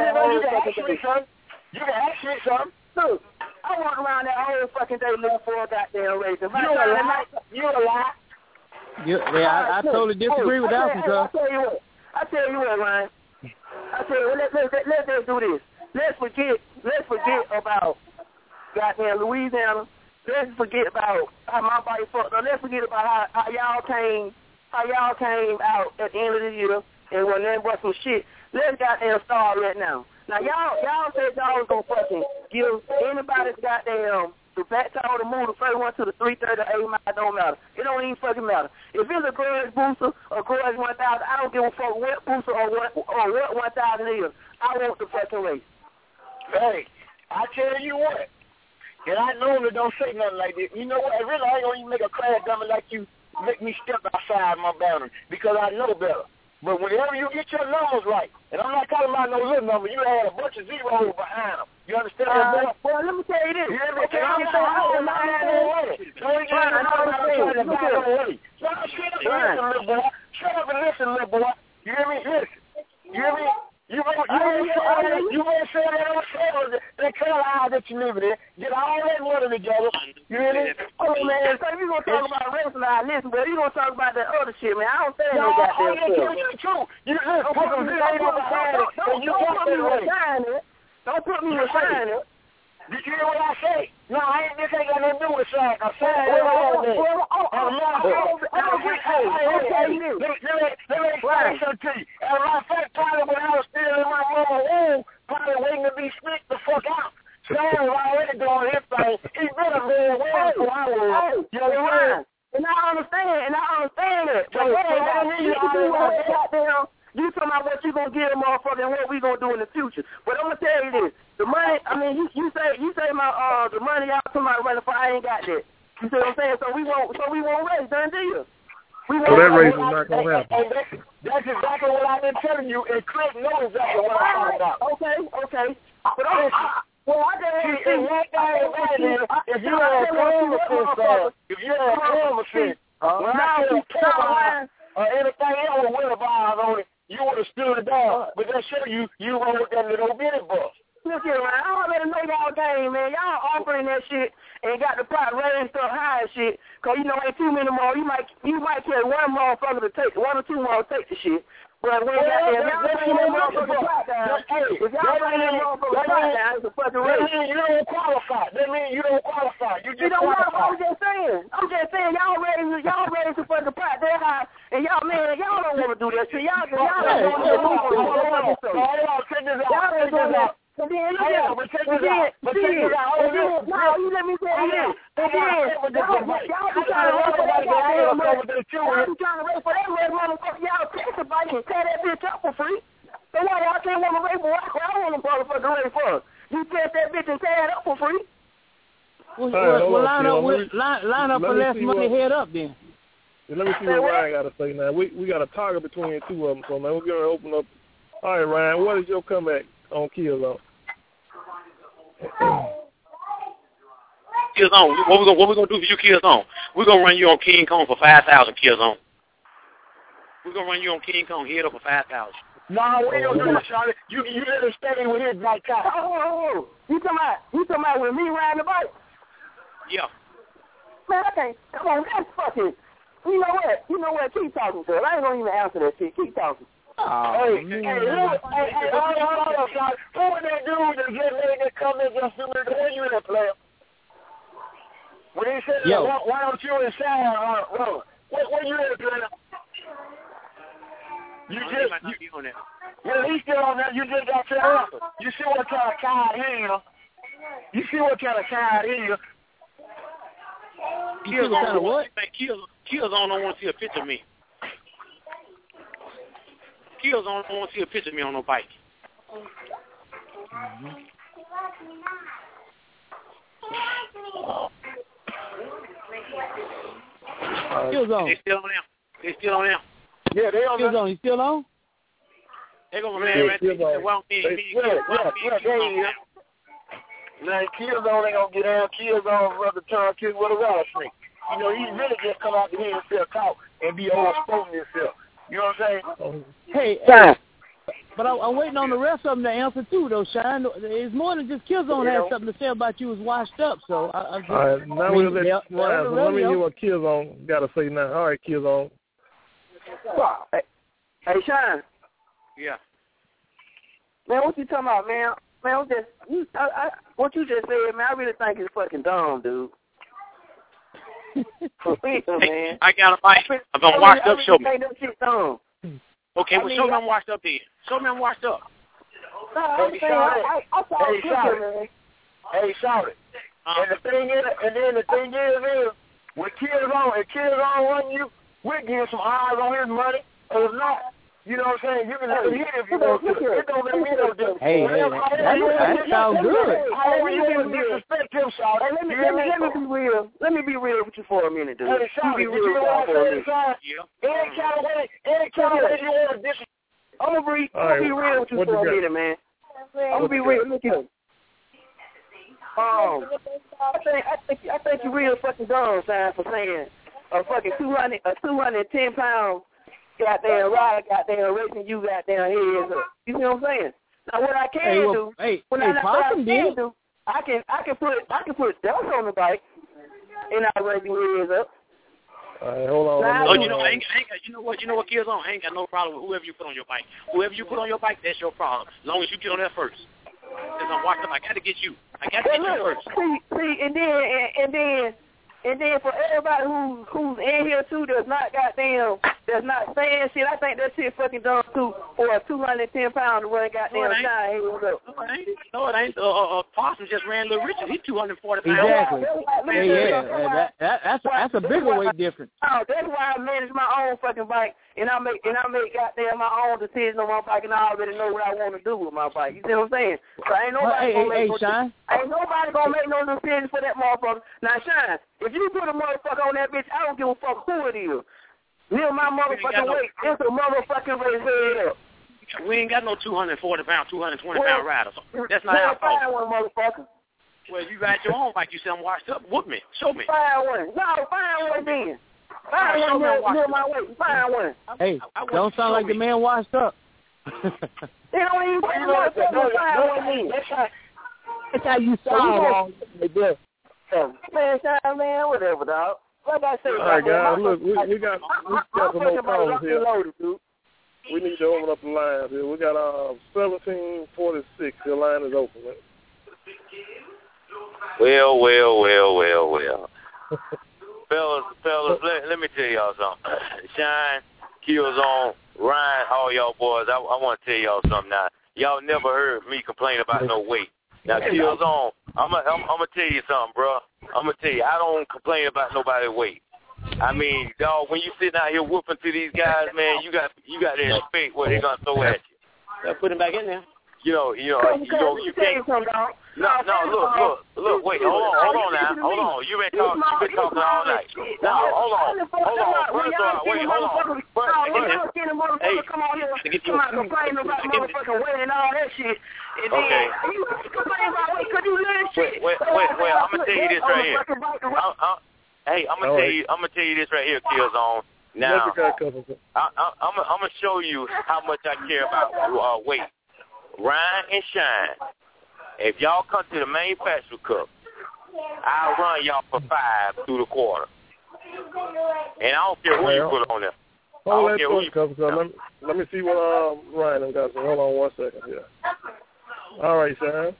can ask me something. Look, I walk around that whole fucking day looking for a goddamn race. You a lie. I totally disagree with that one, cuz. I tell you what, Ryan. Let's just do this. Let's forget about goddamn Louisiana. Let's forget about how my body fucked up. Let's forget about how y'all came out at the end of the year and when there was some shit. Let's goddamn start right now. Now y'all said y'all was gonna fucking give anybody's goddamn the back towel to move the first one to the 330 or 8 mile. It don't matter. It don't even fucking matter. If it's a grudge booster or grudge 1,000, I don't give a fuck what booster or what 1,000 is. I want the fucking race. Hey, I tell you what, and I normally don't say nothing like this. You know what? I really ain't gonna even make a crash dummy like you make me step outside my boundary because I know better. But whenever you get your numbers right, and I'm not talking about no little number, you had a bunch of zeros behind them. You understand that? Well, let me tell you this. You hear me? Okay, I'm not trying to buy no way. Shut up and listen, little boy. You hear me? Listen. You hear me? You may say that on sale, that color house that you live in. Get all that money together. You hear me? Oh, man, so you going to talk about racing, I listen, but you going to talk about that other shit, man. I don't say no goddamn stuff. You listen, put some shame on behind it, and you got that way. Don't put me in shine it. Did you hear what I say? No, this ain't got nothing to do with shine. I'm saying let me explain something to you. As a matter of fact, probably when I was still in my mama's womb, probably waiting to be split the fuck out. Sam was already doing his thing. He better been well before I was. You know what I'm saying? And I understand that. But you talking about what you gonna get a motherfucker and what we gonna do in the future. But I'm gonna tell you this: the money. I mean, you say my the money y'all talking about running for. I ain't got that. You see what I'm saying? So we won't race, done deal. So that race is not gonna happen. That's exactly what I've been telling you, and Cliff knows exactly what I'm talking about. Okay. But I if you had a conversation, when I said a or anything else with wheel bars on it, you would have stood down. But they show you rode that little bitty bus. Look here, man. I already know y'all game, man. Y'all offering that shit and got the pot raised up high and shit. Cause you know ain't too many more. You might carry one motherfucker to take, one or two more to take the shit. But when y'all bring that motherfucker pot down, if y'all bring that motherfucker pot down, it's a fucking race. That means you don't qualify. You just don't qualify. I'm just saying, y'all ready to fucking pot that high, and y'all don't want to do that shit. Y'all don't want to do that. But then, you let me tell you this. Y'all be trying to wait for that goddamn motherfucker. Y'all be trying to wait for that red motherfucker. Y'all take somebody and tear that bitch up for free. So why y'all can't want to race for? I want to motherfucker race for. You test that bitch and tear it up for free. Well, line up for less money, head up then. Let me see what Ryan got to say now. We got a target between the two of them, so man, we're going to open up. All right, Ryan, what is your comeback on Killzone? Killzone, what we gonna do for you, Killzone? We're gonna run you on King Kong for 5,000, Killzone. We're gonna run you on King Kong head up for 5,000. No, we don't do that, Charlie. You let him stay with his bike car. Oh. You talking about with me riding the bike? Yeah. Man, I can't. Come on, that's fucking. You know what? Keep talking, sir. I ain't gonna even answer that shit. Keep talking. Hey, hold on, Charlie. Who was that dude that just made that comment just a minute ago? Where you at, player? When he said, why don't you and Shine roll? Where you at, player? He's still on that. You just got your answer. You see what kind of card he is. You see what kind of card he is. Killzone don't want to see a picture of me. Killzone don't want to see a picture of me on no bike. Killzone. They still on there. Yeah, they on Killzone. You still on? They gonna man right there. Now, Killzone ain't gonna get down. Killzone brother turn kill with a rattlesnake. You know, he really just come out to hear himself talk and be overspoken himself. You know what I'm saying? Hey, but I'm waiting on the rest of them to answer too, though, Shine. It's more than just Killzone had something to say about you was washed up, so I just... All right, now we'll let Ryan, let me hear what Killzone got to say now. All right, Killzone. Hey, Shine. Yeah. Man, what you talking about, man? Man, what you just said, man, I really think it's fucking dumb, dude. For real, man. I got a mic. I'm going to wash up, show me. That shit dumb. Okay, well, show me I'm washed up then. Show me I'm washed up. No, Hey, Shawty. And the thing is, with kids on running you, we'll give some eyes on his money. Or if not, you know what I'm saying? You can let him hit if you want to. It don't make me no difference. Hey, that sounds good. You want to disrespect him, Shawty. Let me be real. Let me be real with you for a minute, dude. Hey, Shawty, you know what I'm saying? Any kind of way you want to disrespect. I'm gonna be real with you for a minute, man. I'm gonna be real with you. I think you're real fucking dumb, son, for saying a fucking 210-pound goddamn rider goddamn racing you goddamn heads up. You see what I'm saying? Now what I can do, I can put belts on the bike and I raise your heads up. All right, hold on. You know what, Kills on? I ain't got no problem with whoever you put on your bike. Whoever you put on your bike, that's your problem. As long as you get on there first. Because I'm walking up, I got to get you. I got to get you first. See, and then for everybody who's in here too that's not saying shit, I think that shit fucking dumb too. For a 210-pound to run goddamn shine. No, it ain't. Possum just ran Little Richard. He's 240 pounds. Exactly. That's a bigger weight difference. Oh, that's why I manage my own fucking bike, and I make goddamn my own decisions on my bike, and I already know what I want to do with my bike. You see what I'm saying? So ain't nobody gonna make no decisions for that motherfucker. Now, Shine, if you put a motherfucker on that bitch, I don't give a fuck who it is. Near my motherfucking weight, it's a motherfucking race head up. We ain't got no 240-pound, 220-pound riders. That's not our fault. Find one, motherfucker. Well, you ride your own bike. You say I'm washed up. Whoop me. Show me. Find one. No, find one then. Find one near my weight. Find one. Hey, don't sound like the man washed up. They don't even find one then. That's how you sound. Man, Shine, man, whatever, dog. Like I said, all right, guys, look, we got some more calls here. We need to open up the lines here. We got 1746. Your line is open. Man. Well. fellas, let me tell y'all something. Shine, Kills on, Ryan, all y'all boys, I want to tell y'all something now. Y'all never heard me complain about no weight. Now, Kills on, I'm going to tell you something, bro. I'm going to tell you, I don't complain about nobody's weight. I mean, dog, when you sitting out here whooping to these guys, man, you got to expect what they're going to throw at you. Yeah, put him back in there. You can't. No, look, wait, hold on now. Hold on. You've been talking all night. No, hold on. First of all, wait, hold on. Hey, come on here. Come on, complaining about motherfucking weight and all that shit. Okay. You complain about weight because you live shit. Wait, I'm going to tell you this right here. Hey, I'm gonna tell you this right here, Killzone. Now, I'm gonna show you how much I care about weight. Ryan and Shine, if y'all come to the manufacturer cup, I'll run y'all for 5 through the quarter. And I don't care who you put on there. Let me see what Ryan got. Hold on 1 second here. All right, Shine.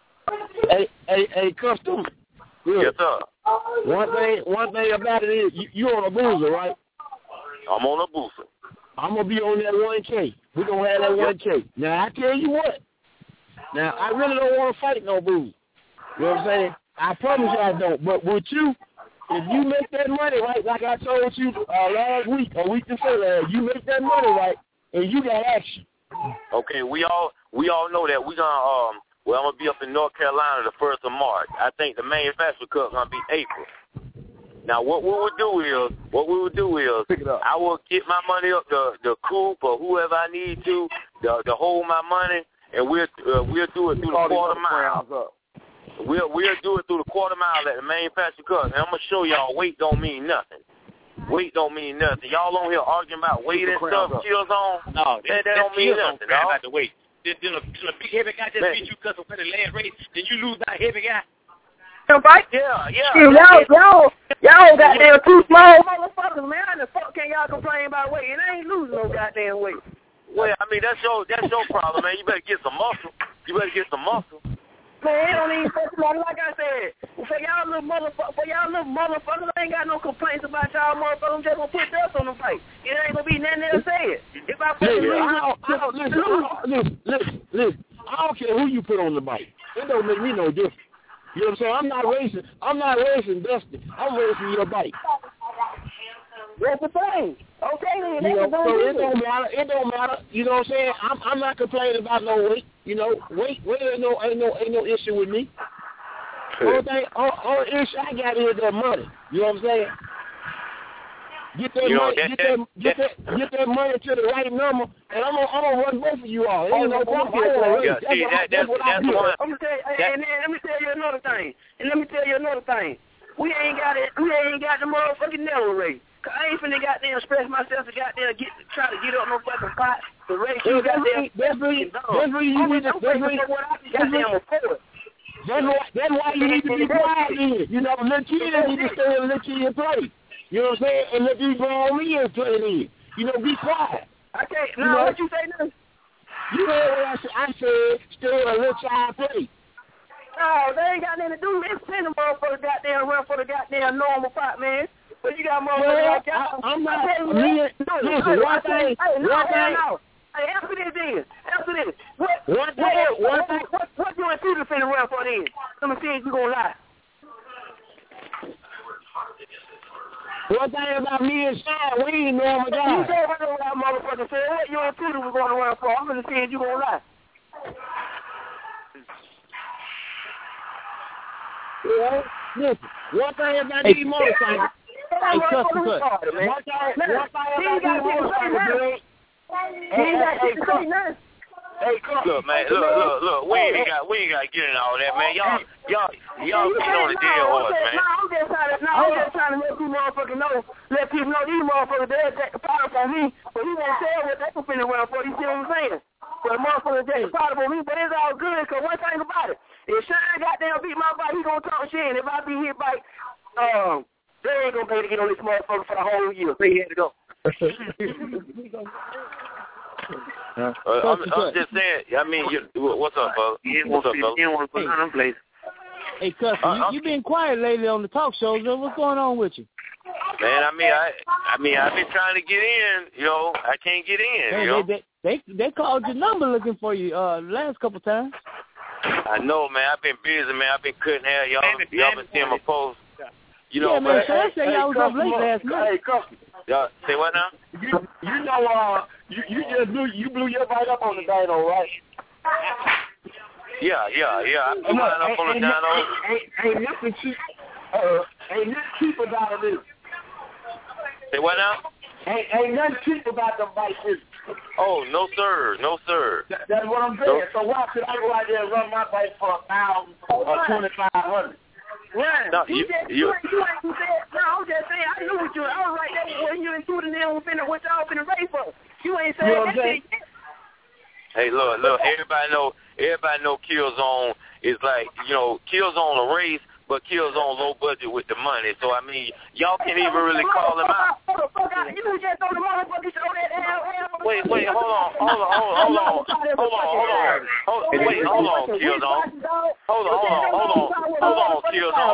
Hey, Custom. Good. Yes, sir. One thing about it is you on a boozer, right? I'm on a boozer. I'm gonna be on that 1K. We're gonna have that 1K. Now I tell you what. Now I really don't want to fight no booze. You know what I'm saying? I promise you I don't. But with you, if you make that money right, like I told you last week, a week before last, you make that money right, and you got action. Okay, we all know that we're gonna I'm gonna be up in North Carolina the 1st of March. I think the manufacturer cup gonna be April. Now, what we will do is, I will get my money up the coupe or whoever I need to hold my money, and we'll do it through the quarter mile. We'll do it through the quarter mile at the manufacturer cup, and I'm gonna show y'all weight don't mean nothing. Weight don't mean nothing. Y'all on here arguing about weight and stuff, Killzone? No, that don't mean nothing, dog. About the weight. Did a big heavy guy just beat you because of the last race? Did you lose that heavy guy? Right? Yeah. Y'all goddamn too small motherfuckers, man. How the fuck can y'all complain about weight? And I ain't losing no goddamn weight. Well, I mean, that's your problem, man. You better get some muscle. You better get some muscle. Man, it don't even fucking matter. Like I said, for y'all little motherfuckers, I ain't got no complaints about y'all motherfuckers. I'm just gonna put dust on the fight. It ain't gonna be nothing else said. If I put listen. I don't care who you put on the bike. It don't make me no difference. You know what I'm saying? I'm not racing Dusty. I'm racing your bike. That's the thing. Okay, then. You know, so it don't matter. It don't matter. You know what I'm saying? I'm not complaining about no weight. You know, weight ain't no issue with me. Only issue I got is that money. You know what I'm saying? Get that money to the right number, and I'm gonna run both of you all. Ain't no problem. That's what I do. Let me tell you another thing. We ain't got the motherfucking Neville race. Cause I ain't finna goddamn stress myself to goddamn try to get up no fucking pot to race you goddamn. That's why you need to be quiet then. You know, let you need to stay and let you play. You know what I'm saying? And let these grown men play then. You know, be quiet. I can't. No, what you say now? You heard what I said. Still a little child play. No, they ain't got nothing to do with it. It's plenty of motherfuckers goddamn run for the goddamn normal pot, man. But you got motherfuckers like y'all. I'm not. Listen, one thing. Hey, answer this then. What you and Peter finna run for then? Let me see if you gonna lie. One thing about me and Sean, we ain't normal guys. You said what that motherfucker said. What you and Peter was gonna run for? I'm gonna see if you gonna lie. Yeah, listen. One thing about these motorcycles. Hey, cut. Look, man, look. We ain't got to get in all that, man. Y'all beat on the dead horse, man. I'm just trying to let people know these motherfuckers, they'll take the power from me, but he won't tell what they can finna run for. You see what I'm saying? But the motherfuckers take the power from me, but it's all good, because one thing about it, if Shine goddamn beat my bike, he gonna talk shit, and if I be hit by, they ain't gonna be able to get on this motherfucker for the whole year. They had to go. I'm just saying. I mean, what's up, folks? What's up, folks? You don't want to put on them place. Hey, Custer, you been quiet lately on the talk shows. What's going on with you? Man, I've been trying to get in. You know, I can't get in. Hey, you know, they called your number looking for you the last couple times. I know, man. I've been busy, man. I've been cutting hair. Y'all been seeing my posts. You know, yeah, man. So I said y'all was up late last night. Hey, Custer. Y'all say what now? You know, you blew your bite up on the dyno, right? Yeah. I blew mine up on the dyno. Ain't nothing cheap. Ain't nothing cheap about it. Say what now? Ain't nothing cheap about them bikes. Oh, no sir. That's what I'm saying. So why should I go out there and run my bike for $1,000 or $2,500? Right. No, you ain't said. No, I'm just saying. I knew what you. I was right there when you included them what y'all finna race for. You ain't saying that shit. Hey, look. Everybody know Killzone is like, you know, Killzone a race, but Killzone low budget with the money. So I mean, y'all can't even really call him out. You just on the motherfucking show that hell. Wait, hold on, Killzone. Hold on,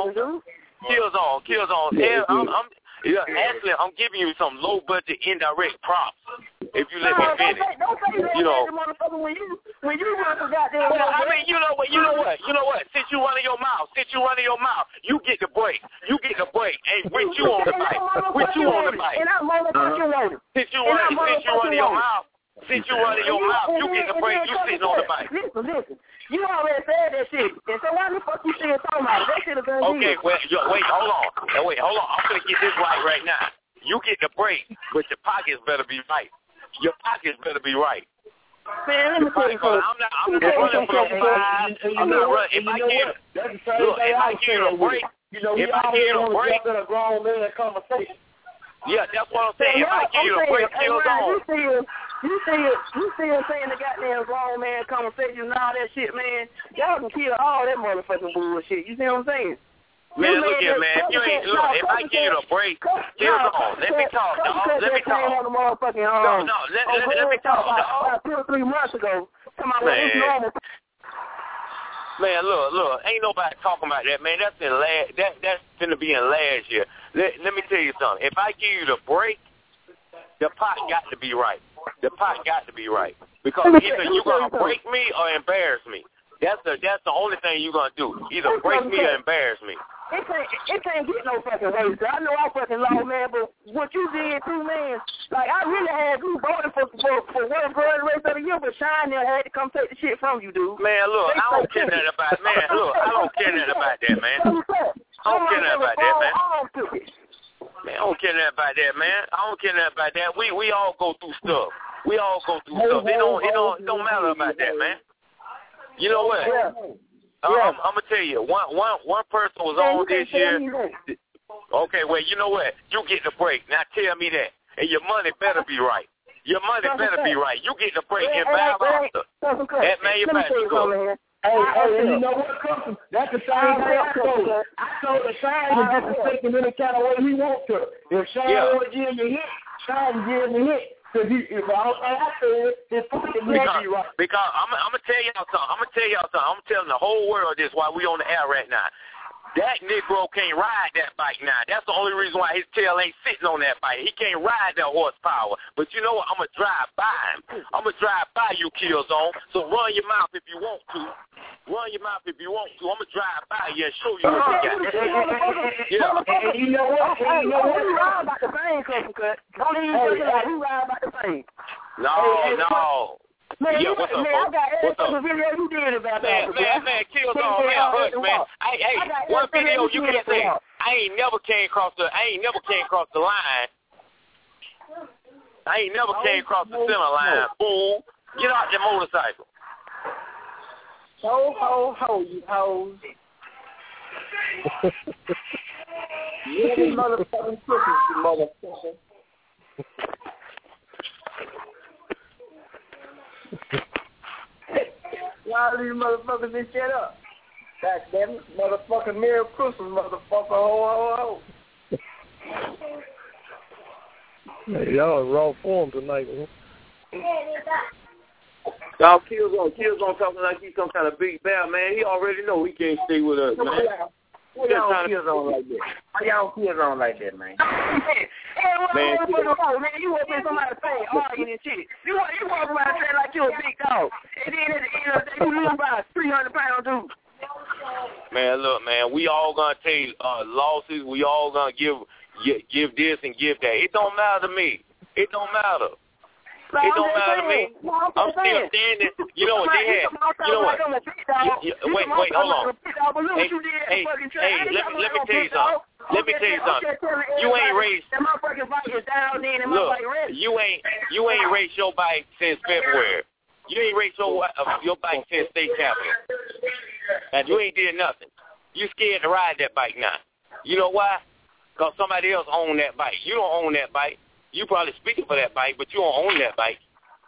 Killzone. Actually, I'm giving you some low budget indirect props. If you let me finish, you know. When you run for goddamn. Well, I mean, you know what? Since you running your mouth, you get the break. Hey, with you on the bike. And I'm motherfucking loaded. Since you running your mouth, you get the break. You sitting on the bike. Listen. You already said that shit. And so why the fuck you still talking about it? That shit is going to Okay, well, wait, hold on. I'm going to get this right now. You get the break, but your pockets better be right. Man, let me tell you something. I'm not running for no five. I'm not running. If I give you a break, a grown man conversation. Yeah, that's what I'm saying. If I give you a break, You still saying the goddamn grown man conversation and all that shit, man. Y'all can kill all that motherfucking bullshit. You see what I'm saying? Man, look here, man. If I give you a break, let me talk, dog. Let me talk. No, let me talk, dog. 2 or 3 months ago, come out with this normal. Man, look, ain't nobody talking about that, man. That's finna be in last year. Let me tell you something. If I give you the break, the pot got to be right. The pot got to be right. Because either you're going to break me or embarrass me. That's the only thing you're going to do. Either break me or embarrass me. It can't get no fucking waste. I know I fucking lost, man, but what you did too, man, like, I really had you voting for one girl the rest of the year, but Shine there had to come take the shit from you, dude. Man, look, I don't care nothing about that, man. Look, I don't care nothing about that, man. I don't care nothing about that, man. Man, I don't care nothing about that, man. I don't care nothing about that. We all go through stuff. We all go through stuff. It don't matter about that, man. You know what? I'm gonna tell you, one person was on this year. Okay, well, you know what? You get the break. Now tell me that, and your money better be right. Your money better be right. You get the break in 5 hours. That manufacturer good. Hey, you know what, Custom? That's the same way I told her. I told her Shine to disrespect him any kind of way he wants to. If Shine want to give him a hit, Shine give him a hit. Because I'm going to tell y'all something. I'm telling the whole world this while we on the air right now. That Negro can't ride that bike now. That's the only reason why his tail ain't sitting on that bike. He can't ride that horsepower. But you know what? I'm going to drive by him. I'm going to drive by you, Killzone. So run your mouth if you want to. Run your mouth if you want to. I'm going to drive by you and show you what you got. And you know what? You ride about the same, Custom Cut. Don't even you ride about the same. No. Man, I got every fucking video you did about that. Man, Killzone, man, hush, man. Hey, one video you can say, I ain't never came across the line. I ain't never came across the center line. Boom. Get out your motorcycle. Ho, you hoes. You these motherfucking pussies, you motherfucker. Y'all these motherfuckers been shut up. God damn it, motherfucking Merry Christmas, motherfucker, ho. Hey, y'all in raw form tonight, man. Y'all Killzone talking like he's some kind of big bear, man. He already know he can't stay with us, man. Why y'all Killzone like that? Why y'all Killzone like that, man? Man, you up in somebody's face arguing and shit. You walk around saying like you a big dog. And then at the end of the day, you lose by 300-pound dude. Man, look, man, we all gonna take losses. We all gonna give this and give that. It don't matter to me. It don't matter. It don't matter to me. I'm still standing. You know what they had? You know what? Wait, hold on. Hey, let me tell you something. You ain't raced. Look, you ain't raced your bike since February. You ain't raced your bike since state capital. And you ain't did nothing. You scared to ride that bike now. You know why? Because somebody else own that bike. You don't own that bike. You probably speaking for that bike, but you don't own that bike.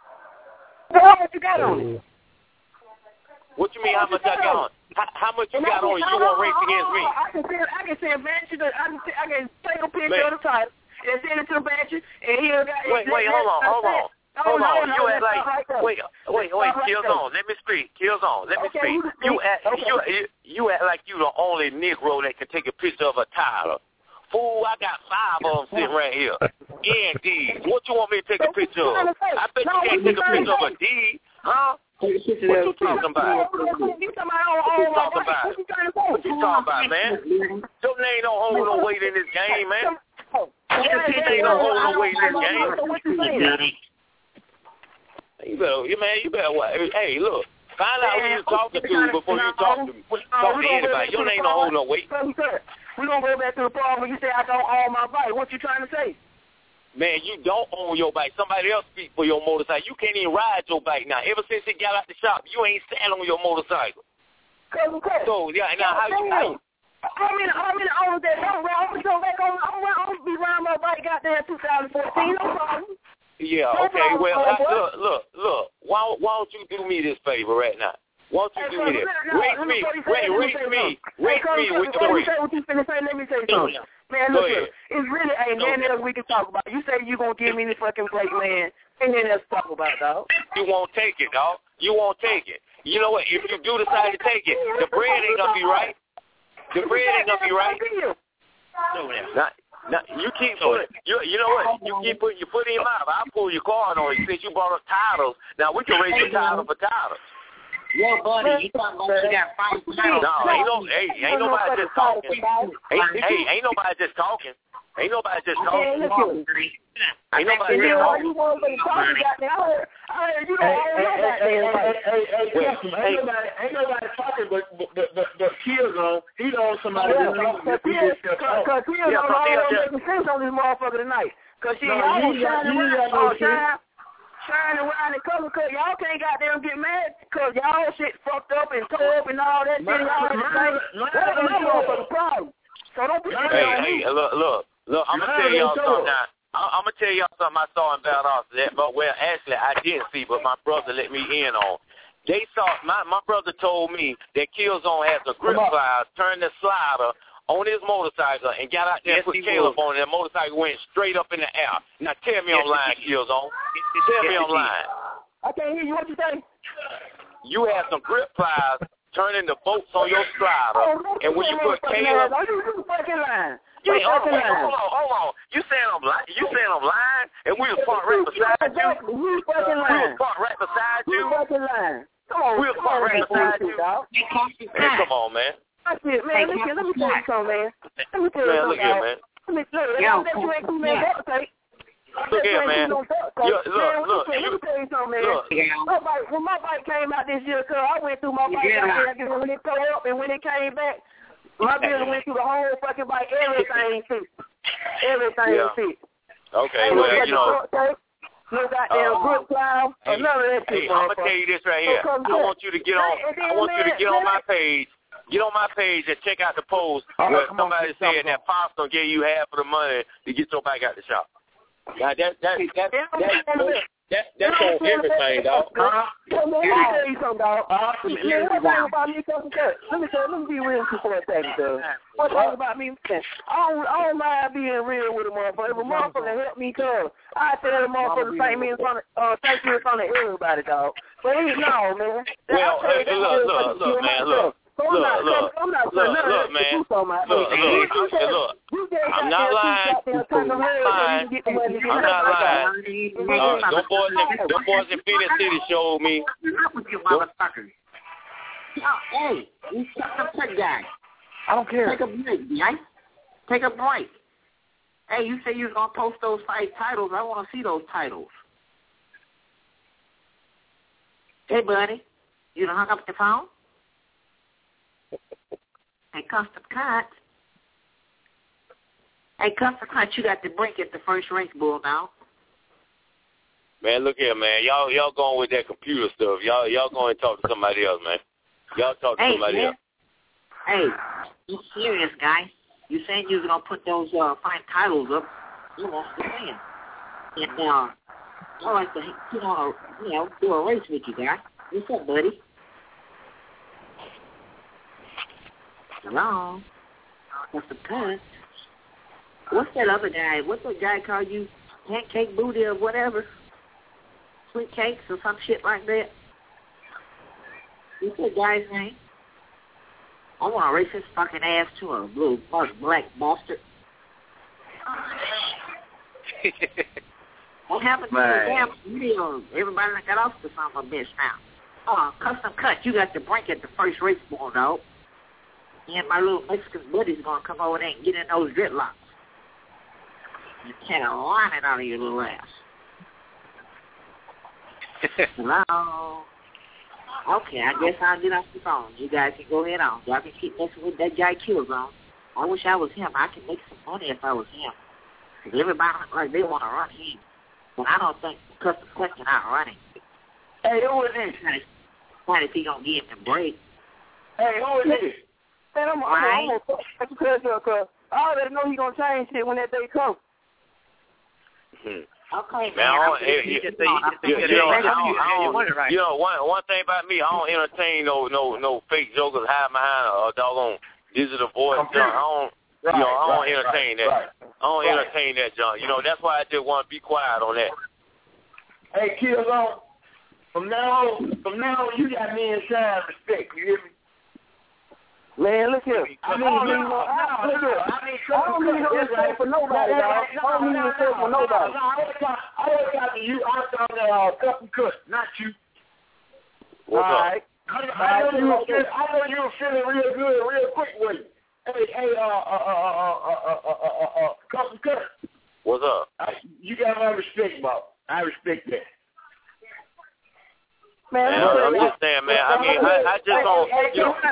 How much you got on it? What you mean how much I got on? How much you got on it? You won't race against me. I can send Banshee. I can take a picture of the title and send it to Banshee, and he'll got. Wait, hold on. You act like wait, Killzone. Let me speak. Killzone. Let me speak. You act like you the only Negro that can take a picture of a Tyler. Fool, I got 5 of them sitting right here. Indeed. What you want me to take a picture of? I bet you can't take a picture of a D, huh? What you talking about? What you talking about, man? Your name don't hold no weight in this game, man. Your name don't hold no weight in this game. You better what? Hey, look. Find out who you're talking to before you talk to anybody. Your name don't hold no weight. We're going to go back to the part where you say I don't own my bike. What you trying to say? Man, you don't own your bike. Somebody else speak for your motorcycle. You can't even ride your bike now. Ever since it got out the shop, you ain't sat on your motorcycle. So, yeah, now how you know? How many owners that don't ride? I'm going to be riding my bike out there in 2014. No problem. Yeah, okay. Well, look. Why don't you do me this favor right now? Why don't you do me this? Race me with the break. Let me say something. Man, look here. It's really ain't nothing else we can talk about. You say you going to give me the fucking break, man. Ain't nothing else to talk about, dog. You won't take it, dog. You won't take it. You know what? If you do decide to take it, the bread ain't gonna be right. The bread ain't gonna be right. Now, you keep putting, you know what? You keep putting your foot in your mouth. I'll pull your card on you since you brought up titles. Now we can raise your title for titles. Yeah, buddy, you talking about you got 5 titles. No, ain't nobody just talking. Ain't nobody just talking. Ain't nobody just talking. Ain't nobody just talking. Ain't nobody talking, but Killzone, he knows somebody that needs to be this. Because Killzone always making sense on this motherfucker tonight. Because y'all shining around the color, because y'all can't goddamn get mad because y'all shit fucked up and tore up and all that shit. Y'all had to say, that's my motherfucking problem. So don't be Hey, look, I'm going to tell y'all something now. I'm going to tell y'all something I saw in Valdosta that, well, actually, I didn't see, but my brother let me in on. They saw, my brother told me that Killzone has a grip pliers, turned the slider on his motorcycle and got out there and put Caleb on it. That motorcycle went straight up in the air. Now tell me I'm lying, Killzone. Tell me I'm lying. I can't hear you. What you say? You have some grip pliers turning the bolts on your slider, and when you put Caleb... You fucking lying. Wait, hold on. You saying I'm lying? And we was parked right beside you? You fucking lying. We was parked right beside you? You fucking lying. Come on. We was parked right beside you? Man, come on, man. That's it, man. Let me tell you something, man. Let me tell you something. Look here, man. Look here, man. Look. Let me tell you something, man. When my bike came out this year, cause I went through my bike out there, when it tore up and when it came back, my business went through the whole fucking bike. Everything fixed. Everything fixed. Okay, well, you know. No goddamn grip plow. None of that shit. Hey, I'm gonna tell you this right here. I want you to get on my page. Get on my page and check out the post where somebody said that Foster gave you half of the money to get your bike out the shop. Now that's on everything, dog. Let me tell you something, dog. Let me be real with you for a second, dog. One thing about me, I don't mind being real with a motherfucker. If a motherfucker help me, cuz I tell the motherfucker thank you in front of everybody, dog. But no, man. Well, look, man, look. Look, man. Look. I'm not lying. Them boys in Phoenix City showed me. Hey, you shut up that guy. I don't care. Take a break, right? Take a break. Hey, you say you was going to post those 5 titles. I want to see those titles. Hey, buddy. You done hung up the phone? Hey, Custom Cut. Hey, Custom Cut, you got the brink at the first race bull now. Man, look here, man. Y'all going with that computer stuff. Y'all going to talk to somebody else, man. Y'all talk to somebody else. Hey, you serious, guy. You saying you was going to put those 5 titles up. You know, the thing. And I like to put on do a race with you, guy. What's up, buddy? Hello? Custom Cut. What's that other guy? What's that guy called you? Pancake Booty or whatever? Sweet Cakes or some shit like that? What's that guy's name? I want to race his fucking ass to a blue black bastard. What happened to the damn video? Everybody got off the son of a bitch now. Custom Cut, you got the brink at the first race ball, dog. And my little Mexican buddy's going to come over there and get in those dreadlocks. You can't line it out of your little ass. Hello? Okay, I guess I'll get off the phone. You guys can go ahead on. Y'all can keep messing with that guy Killzone. I wish I was him. I could make some money if I was him. Because everybody looks like they want to run him. But I don't think Custom Cut can outrun him. Hey, who is this? What if he going to give him a break? Hey, who is this? Man, I'm gonna fuck you, cuz I already know he gonna change shit when that day comes. Okay, man. You know, one thing about me, I don't entertain no fake jokers hiding behind a doggone digital voice. I don't entertain that. I don't entertain that junk. You know, that's why I just want to be quiet on that. Hey, Killzone. From now on, you got me and Shine respect. You hear me? Man, look here. I don't need no respect for nobody, dog. I don't need no respect for nobody. I always got to you. I'm talking to Cup and Cut, not you. What's all up? right. I know you were feeling real good, real quick with it. Hey, Cup and Cut. What's up? You got my respect, Bob. I respect that. Man, I'm just saying, man. I mean, I just don't. You know,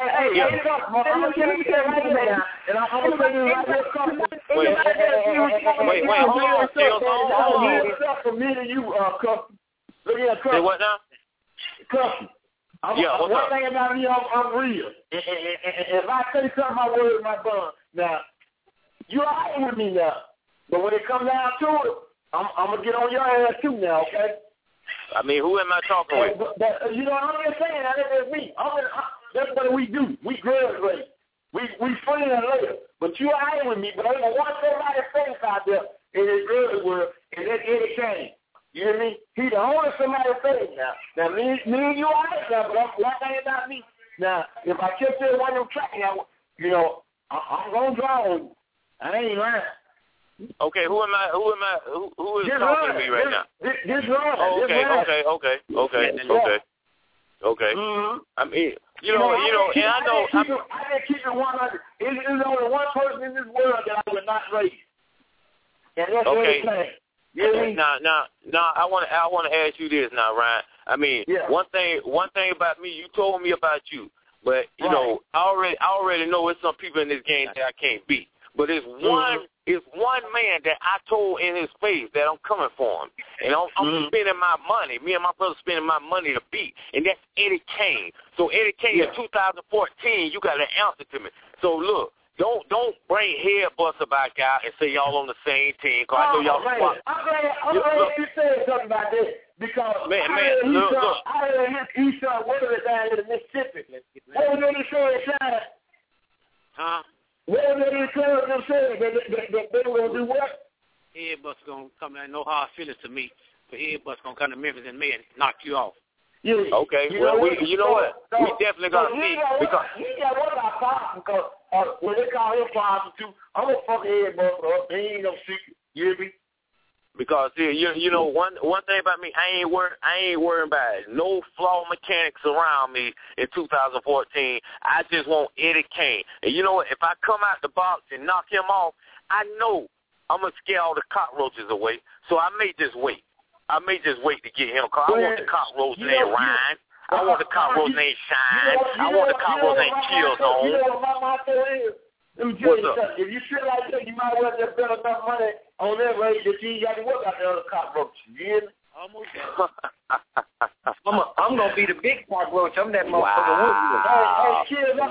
Wait, hold on, Skills. Hold on. For me to you, Cup. Look here, Cup. Say what now? Cup. Yeah, what's up? One thing about me, I'm real. If I say something, I word my bun. Now, you all right with me now. But when it comes down to it, I'm going to get on your ass too now, okay? I mean, who am I talking with? But you know, I'm just saying, that's me. That's what we do. We grudge race. We friends later. But you all right with me, but I don't want somebody face out there in this grudge world, and that's Eddie Kane. You hear me? He the only somebody face now. Now, me and you all right now, but one thing about me, now, if I kept it one of them track now, you know, I'm going to draw on you. I ain't lying. Okay, who is talking to me right now? This Ron. Oh, okay. Mm-hmm. I mean, you know, and I know. I didn't keep it 100. There's only one person in this world that I would not raise, and that's okay. Really? Now, I want to ask you this now, Ryan. I mean, one thing about me, you told me about you, but you know, I already know there's some people in this game that I can't beat. But it's one man that I told in his face that I'm coming for him. And I'm spending my money. Me and my brother spending my money to beat. And that's Eddie Kane. So Eddie Kane in 2014, you got to answer to me. So look, don't bring Headbuster back out and say y'all on the same team. Cause I know y'all. I'm glad you said something about that. Because I heard he saw whatever down in Mississippi. What was he saying, Shine? Huh? What was it them saying? That they were going to do what? Headbuster going to come in. No hard feelings to me. But Headbuster going to come to Memphis and May and knock you off. Yeah. Okay. You know what? We definitely got to see. Because he got one about Possum because when they call him Possum too, I'm going to fuck Headbuster up. He ain't no secret. You hear me? Because you know one thing about me, I ain't worrying about it. No flaw mechanics around me in 2014. I just want Eddie Kane. And you know what? If I come out the box and knock him off, I know I'm gonna scare all the cockroaches away. So I may just wait. To get him. Cause I want the cockroach named Ryan. I want the cockroach named Shine. I want the cockroach named Killzone. You know what my motto is? Let me tell you something. If you feel like that, you might well just spend enough money on that race that you ain't got to work out the other cockroaches. You hear me? Almost. I'm going to be the big cockroach. I'm that motherfucker. Wow. Hey, kids,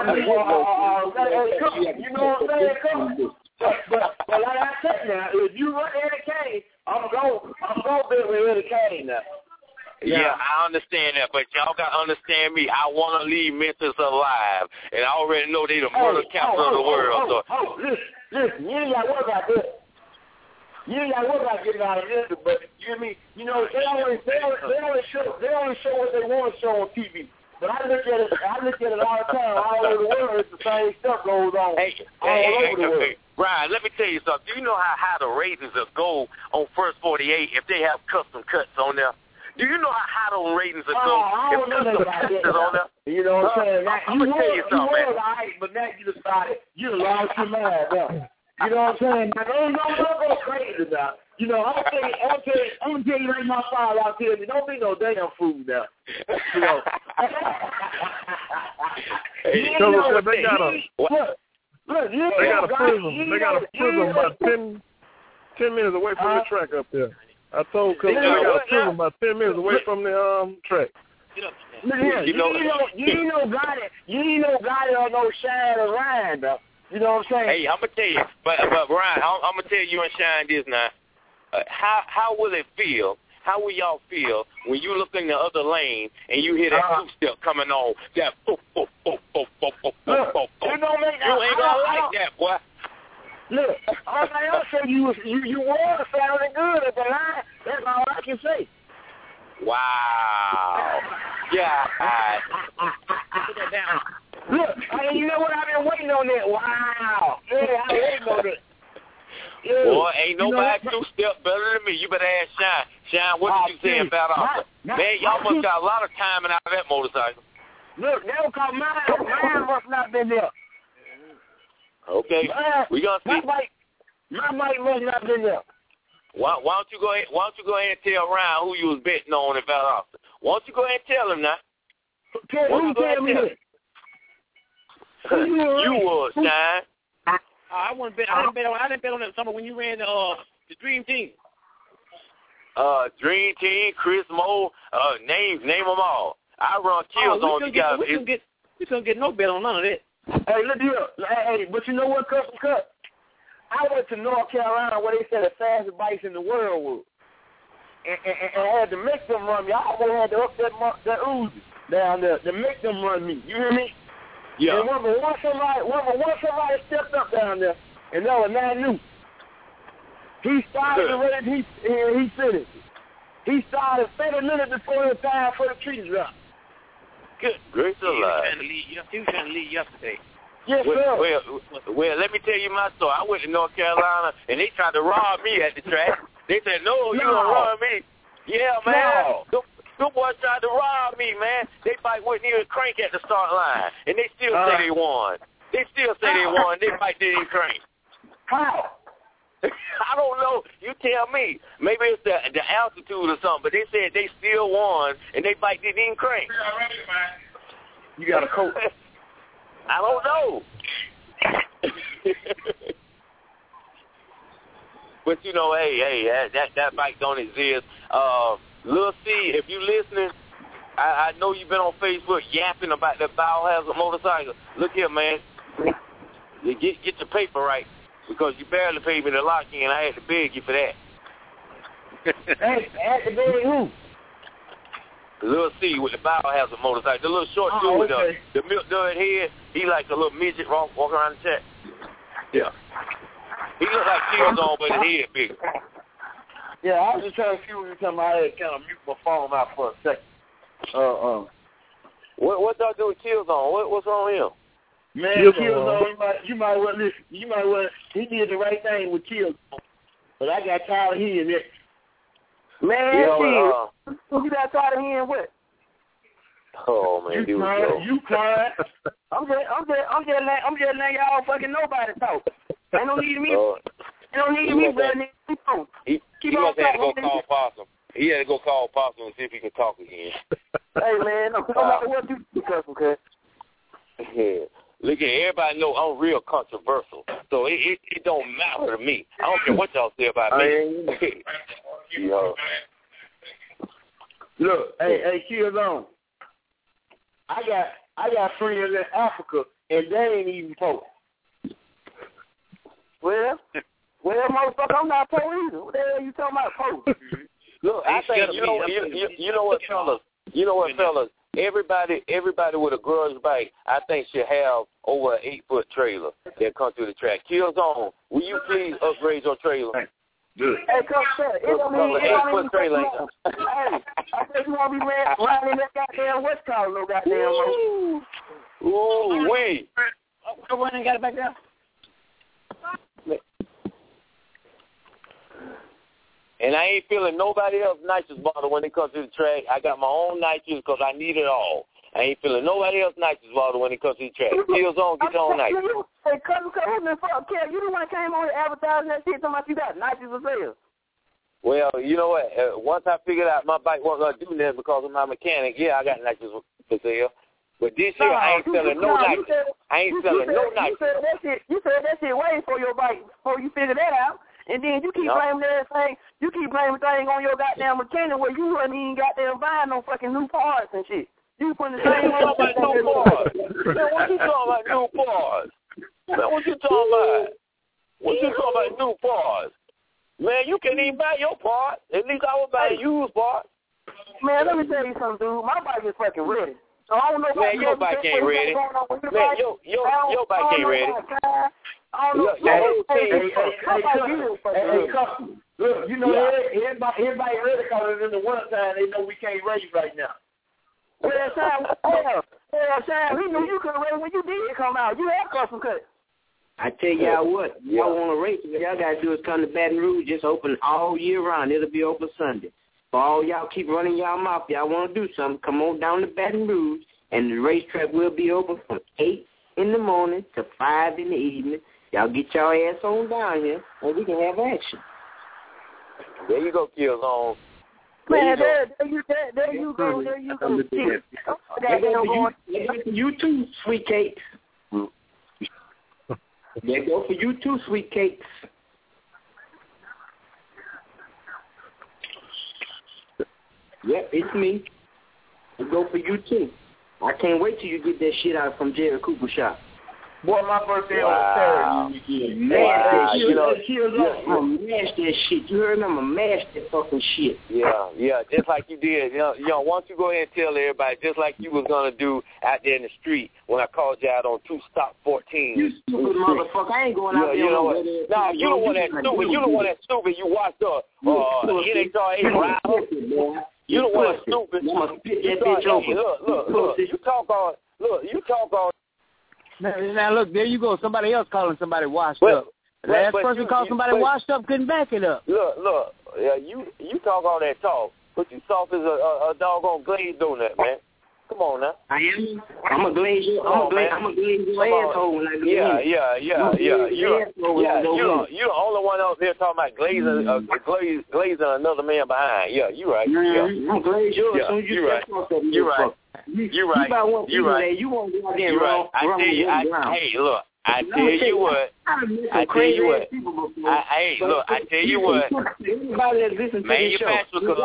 you know what I'm saying? But like I said now, if you run Eddie Kane, I'm going to be with Eddie Kane now. Yeah, I understand that, but y'all got to understand me. I want to leave Memphis alive, and I already know they the murder capital of the world. Listen, you ain't got to worry about that. You ain't got to worry about getting out of Memphis, but you know, they only show what they want to show on TV. But I look at it all the time. All over the world, it's the same stuff goes on. All over the world. Ryan, let me tell you something. Do you know how high the ratings will go on First 48 if they have custom cuts on there? Do you know how high those ratings will go if custom cuts is on there? You know what I'm saying? I'm going to tell you something, man. But now you decided you lost your mind now. You know what I'm saying? Now, don't go crazy now. You know, I'm gonna tell you like my father out there, don't be no damn fool now. You know. They got a prison about 10 minutes away from the track up there. I told Coach they got a prison about 10 minutes away from the track. You ain't no got it or no Shine or Ryan though. You know what I'm saying? Hey, I'm gonna tell you, but Ryan, I'm gonna tell you and Shine this now. How will it feel? How will y'all feel when you look in the other lane and you hear that two-step coming on? That boop, boop, boop, boop, boop, boop, boop, boop. You ain't gonna like that, boy. Look, all I say you was sounding good at the line. That's all I can say. Wow. Yeah. Put that down. Look, you know what? I've been waiting on that. Wow. Yeah, I've been waiting on that. Yeah. Boy, ain't nobody two-step better than me. You better ask Shine. Shine, what did you say about Arthur? Man, y'all must got a lot of timing out of that motorcycle. Look, that was called mine must not been there. Okay, we gonna see. My mic must not been there. Why don't you go ahead and tell Ryan who you was betting on about Arthur? Why don't you go ahead and tell him now? Tell me that. You was, Shine. I didn't bet on that summer when you ran the Dream Team. Dream Team, Chris Moore, name them all. I run kills on you guys. We couldn't get no bet on none of that. Hey, look here. Hey, but you know what, Cut? I went to North Carolina where they said the fastest bikes in the world was. And I had to make them run me. I almost had to up that Uzi down there to make them run me. You hear me? Yeah. And once somebody stepped up down there, and that was Nanu. He started the race, he finished. He started 30 minutes before the time for the tree drop. Good gracious alive. He was trying to lead yesterday. Yes, sir. Well, let me tell you my story. I went to North Carolina, and they tried to rob me at the track. They said, no, you gonna rob me. Yeah, man. No. Them boys tried to rob me, man. They bike wouldn't even crank at the start line, and they still say they won. They still say they won. They bike didn't even crank. How? I don't know. You tell me. Maybe it's the altitude or something, but they said they still won, and they bike didn't even crank. You got a coat. I don't know. But, you know, hey, that bike don't exist. Lil C, if you listening, I know you've been on Facebook yapping about that biohazard motorcycle. Look here, man. You get your paper right, because you barely paid me the lock-in. I had to beg you for that. Hey, had to beg who? Lil C with the biohazard motorcycle. The little short dude with the milk dud head. He like a little midget walking around the track. Yeah. He look like Killzone, but his head bigger. Yeah, I was just trying to see what you were talking about. I had to kind of mute my phone out for a second. What y'all do with Killzone? What's wrong with him? Man, Killzone, you might well listen. You might well. He did the right thing with Killzone, but I got tired of hearing that. Man, you got tired of hearing what? Oh man, you crying? I'm just letting y'all fucking nobody talk. They don't need me. They don't need me, but he must have to go call Possum. He had to go call Possum and see if he can talk again. Hey man, no matter what you do, okay? Yeah. Look at everybody know I'm real controversial, so it don't matter to me. I don't care what y'all say about me. Yo. Look, hey, Killzone. I got friends in Africa, and they ain't even poor. Well, motherfucker, I'm not poor either. What the hell you talking about poor? Look, I think you know what, fellas. Everybody with a garage bike, I think should have over an 8-foot trailer that comes through the track. Killzone, will you please upgrade your trailer? Good. Hey, come on, it don't mean 8-foot trailer. Hey, I think you want to be riding in that goddamn what's called no goddamn. Ooh, wait. Go in and got it back there. And I ain't feeling nobody else's nitrous bottle when it comes to the track. I got my own nitrous because I need it all. I ain't feeling nobody else's nitrous bottle when it comes to the track. Killzone, get your own nitrous. Hey, cousin, you the one that came on and advertising that shit talking about you got nitrous for sale. Well, you know what? Once I figured out my bike wasn't going to do that because of my mechanic, yeah, I got nitrous for sale. But this year, I ain't selling no nitrous. I ain't selling no nitrous. You said that shit way for your bike before you figured that out. And then you keep blaming everything. You keep blaming things on your goddamn mechanic where you wasn't even goddamn buying no fucking new parts and shit. You putting the same on about new parts. Man, what you talking about new parts? Man, what you talking about? What you talking about new parts? Man, you can't even buy your part. At least I would buy a used part. Man, let me tell you something, dude. My bike is fucking ready. So I don't know man, your bike ain't ready. Man, your bike ain't ready. I don't know. Look, you know, everybody ready because it's in the wintertime. They know we can't race right now. Well, Sam, we knew you couldn't race when you did come out. You had custom cut. I tell y'all what, y'all want to race, what y'all got to do is come to Baton Rouge. Just open all year round. It'll be open Sunday. For all y'all keep running y'all mouth, y'all want to do something, come on down to Baton Rouge, and the racetrack will be open from 8 in the morning to 5 in the evening. Y'all get y'all ass on down here, and we can have action. There you go, Killzone. Man, there you go. You too, sweet cakes. They go for you too, sweet cakes. Yep, it's me. They go for you too. I can't wait till you get that shit out from Jerry Cooper shop. Boy, my birthday on Saturday weekend. Mash that shit. You heard me? I'm going to mash that fucking shit. Yeah, just like you did. You know, why don't you go ahead and tell everybody, just like you was going to do out there in the street when I called you out on 2 Stop 14. You stupid motherfucker. I ain't going out there. You know what? No, you don't want that stupid. You don't want that stupid. You watched the NHRA rival. You don't want that stupid. I'm going to spit that bitch over. Look. You talk on. Now, look, there you go. Somebody else calling somebody washed up. The last person called somebody washed up couldn't back it up. Look. Yeah, you talk all that talk, but you soft as a doggone glazed donut, man. Come on now. I am. I'm a glaze your asshole when I go in. Yeah. You're the only one out there talking about glazing another man behind. Yeah, you right. I'm glaze yours. You're right. You're right. You won't go out there and run. I tell you what. Manufacturer Cup.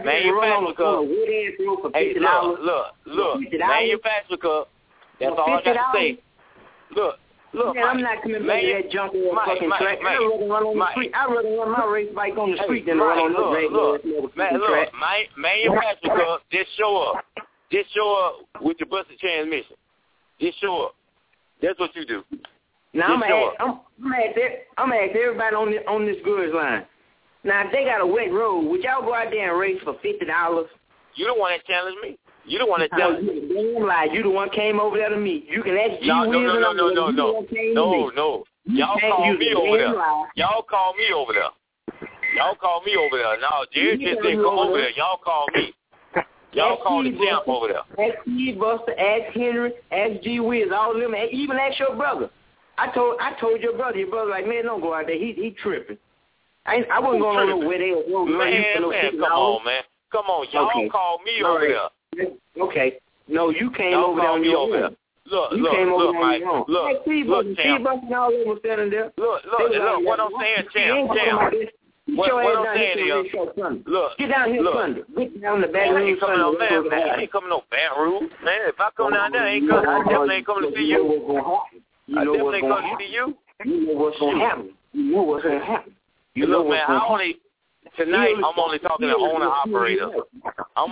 Hey, look. Manufacturer Cup. That's all I got to say. Look. Man, I'm not coming back to that junk fucking track. I'd rather run my race bike on the street than run on the track. Manufacturer Cup, just show up. Just show up with your busted transmission. Just show up. That's what you do. Now I'm at everybody on this goods line. Now if they got a wet road, would y'all go out there and race for $50? You don't want to challenge me. You don't want to challenge me. Damn lie. You the one came over there to me. You can ask G No. Y'all call me over there. Y'all call me over there. No, Jerry just didn't come over there. Y'all call me. Y'all call the champ over there. Ask Steve Buster, ask Henry, ask G Wiz, all of them. Even ask your brother. I told your brother like, man, don't go out there. He tripping. I wasn't going on where they were. Man, come on, man. Come on, y'all call me over there. Okay. No, you came over there on your own. Look, Mike. Look, champ. Look, what I'm saying, champ. What I'm saying is, look, get down here Sunday. Get down the Baton Rouge Sunday. I ain't coming no Baton Rouge, man. If I come down there, I definitely ain't coming to see you. I definitely ain't coming to see you. You know what's going to happen. Look, man, tonight I'm only talking to owner-operators. I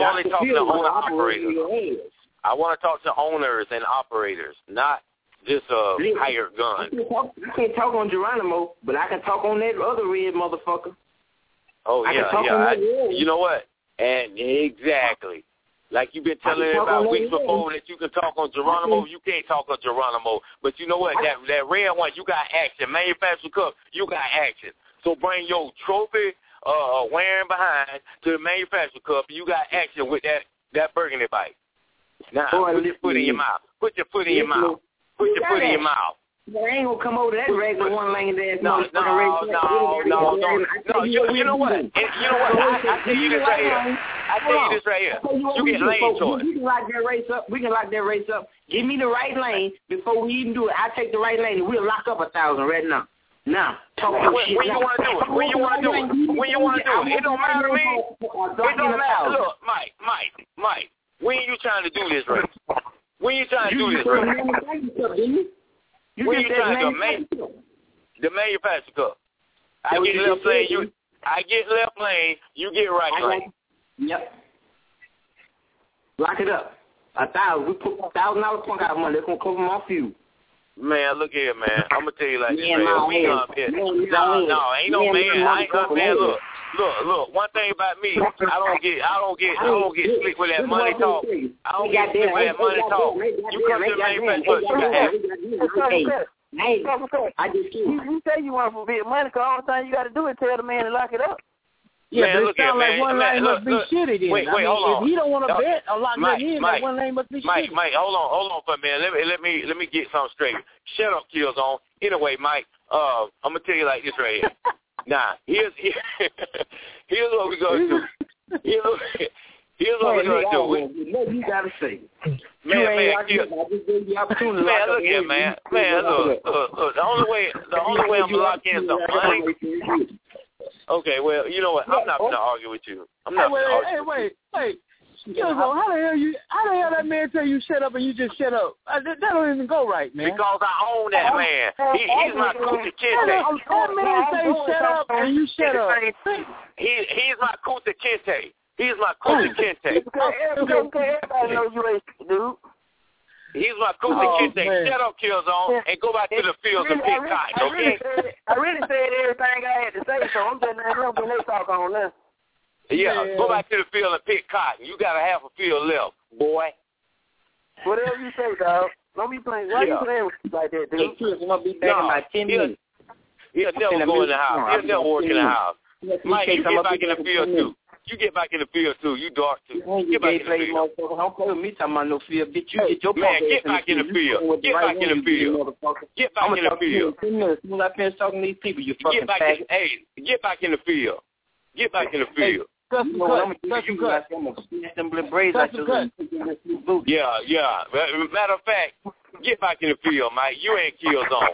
want to talk to owners and operators, not just a hired gun. I can't talk on Geronimo, but I can talk on that other red motherfucker. Oh, yeah. You know what? And exactly. Like you've been telling everybody weeks before that you can talk on Geronimo, you can't talk on Geronimo. But you know what? That red one, you got action. Manufacturer Cup, you got action. So bring your trophy wearing behind to the Manufacturer Cup. You got action with that burgundy bike. Now, put your foot in your mouth. Put your foot in your mouth. I ain't gonna come over that regular one-legged ass. No. You know what? I tell you this right here. You get lane choice. We can lock that race up. Give me the right lane before we even do it. I take the right lane and we'll lock up 1,000 right now. Now, talk about shit. When you want to do it? It don't matter to me. It don't matter. Look, Mike. When you trying to do this race? When you trying to do this race? When you trying to do the Manufacturer Cup? I get left lane, you get right lane. Yep. Lock it up. 1,000. We put $1,000 plunk out of money. That's gonna cover my fuel. Man, look here, man. I'm gonna tell you like this, Yeah, man. We man. gonna get no, ain't no man. I ain't gonna man. Look. One thing about me, I don't get slick with that money talk. I don't get slick with that money talk. You come to the manufacturer, you got that. Hey, I just you say you want forbid money, because all the time you got to do is tell the man to lock it up. Yeah, man, but it sounds like one lane must be shitty then. Wait, hold on. If he don't want to bet or lock that in, that one lane must be shitty. Mike, hold on for a minute. Let me get something straight. Shut up, Killzone. Anyway, Mike, I'm gonna tell you like this right here. Now, here's what we're gonna do. Here's what we're gonna do. What you gotta say? Man, look here, man. Man, look. The only way I'm gonna lock in some money. Okay, well, you know what? I'm not gonna argue with you. I'm not gonna argue. Wait. Killzone, how the hell that man tell you shut up and you just shut up? That don't even go right, man. Because I own that man. He's my Kunta Kinte. That man say shut up and you shut up. He's my Kunta Kinte. He's my Kunta Kinte. Everybody knows you ain't dude. He's my Kunta Kinte. Shut up, Killzone, and go back to the fields and pick cotton, okay? I really said everything I had to say, so I'm just not helping they talk on this. Yeah, go back to the field and pick cotton. You got a half a field left, boy. Whatever you say, dog. Don't be playing. Why you playing with you like that, dude? He's gonna be back in about 10 minutes. He'll never go in the house. He'll never work in the house. Mike, you get back in the field, too. You get back in the field, too. You dark, too. Get back in the field. Don't play with me talking about no field. Bitch, you get your man, get back in the field. Get back in the field. Get back in the field. As soon as I finish talking to these people, you fucking faggot. Hey, get back in the field. Get back in the field. I'm gonna snatch them braids out your boot. Yeah. Matter of fact, get back in the field, Mike. You ain't Killzone.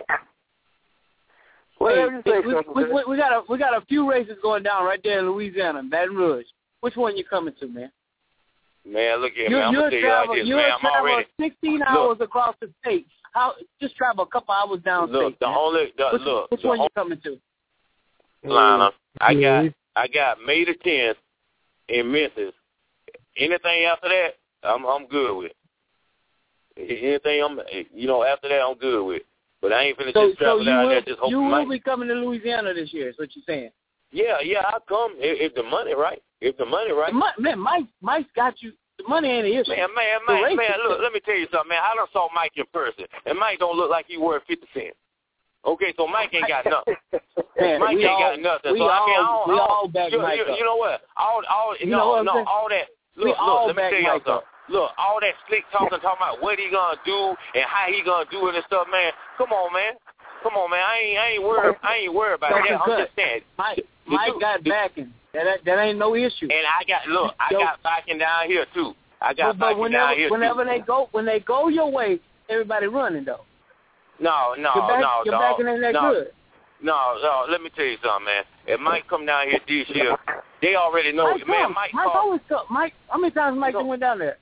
We got a few races going down right there in Louisiana, Baton Rouge. Which one you coming to, man? Man, look here, man. I'm gonna tell you like this, man. I'm already 16 hours across the state. Just travel a couple hours down state. Which one you coming to? Lana, I got May the 10th in Memphis. Anything after that, I'm good with. Anything after that, I'm good with. But I ain't finna just travel down there just hoping. You will be coming to Louisiana this year, is what you're saying? Yeah, I'll come if the money right. Man, Mike's got you. The money ain't an issue. Man, look, let me tell you something, man. I done saw Mike in person, and Mike don't look like he worth 50 cents. Okay, so Mike ain't got nothing. Man, Mike ain't got nothing. We all back Mike up. You know what? All that. Look, let me tell you something. Look, all that slick talking about what he gonna do and how he gonna do it and stuff, man. Come on, man. I ain't worried about that. I'm just saying. Mike got backing. That ain't no issue. And I got backing down here too. Whenever they go your way, everybody running though. No. Your backing ain't that good. No, let me tell you something, man. If Mike come down here this year, they already know. Mike always come. Mike, how many times Mike went down there?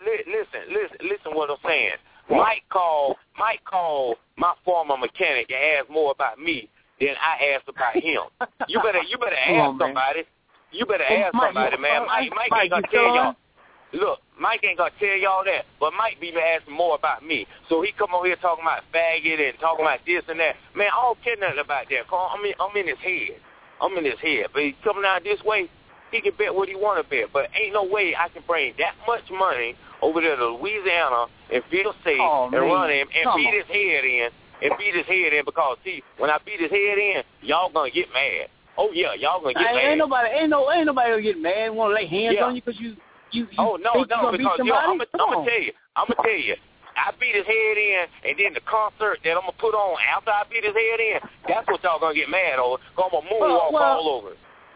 Listen what I'm saying. Mike called my former mechanic and asked more about me than I asked about him. You better ask somebody. You better ask somebody, man. Mike ain't gonna tell y'all. Look, Mike ain't gonna tell y'all that, but Mike be asking more about me. So he come over here talking about faggot and talking about this and that. Man, I don't care nothing about that. I'm in his head. But he coming out this way, he can bet what he want to bet. But ain't no way I can bring that much money over there to Louisiana and feel safe and run him and beat his head in. Because see, when I beat his head in, y'all gonna get mad. Oh yeah, y'all gonna get mad. Ain't nobody gonna get mad. Want to lay hands on you because you. No, because I'm gonna tell you. I beat his head in, and then the concert that I'm gonna put on after I beat his head in, that's what y'all gonna get mad over. Cause I'm gonna moonwalk all over.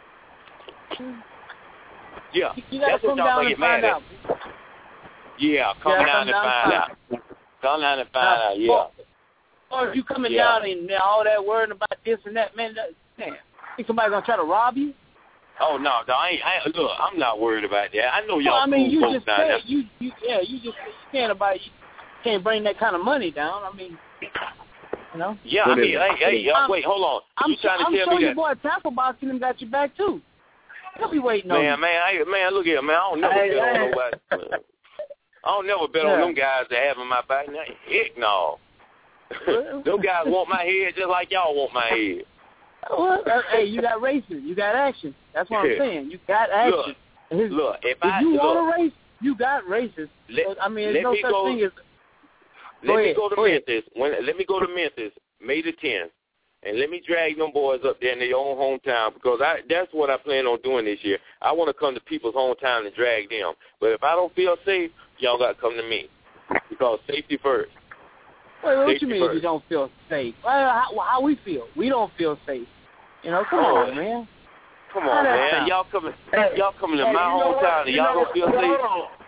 Yeah, that's what y'all gonna get mad at. Yeah, come down and find out. Come down and find out. Yeah. Or if you coming down and all that worrying about this and that, man. Think somebody gonna try to rob you? Oh no, look, I'm not worried about that. I know y'all. You just said you just saying about you can't bring that kind of money down. I mean, you know. Yeah, I mean, hey, wait, hold on. You trying to tell me that? I'm sure your boy Tampa Boxing them got your back too. He'll be waiting on you. Man, look here, man. I don't never bet on nobody. I don't never bet on them guys that having my back. Heck no. Those guys want my head just like y'all want my head. Well, hey, you got races. You got action. That's what I'm saying. You got action. Look, if you want to race, you got races. I mean, there's no such thing as... Let me go to Memphis, May the 10th, and let me drag them boys up there in their own hometown because that's what I plan on doing this year. I want to come to people's hometown and drag them. But if I don't feel safe, y'all got to come to me because safety first. Wait, what you mean if you don't feel safe? How we feel? We don't feel safe. You know, come on, man. Come on, man. Y'all coming to my hometown and y'all don't feel safe?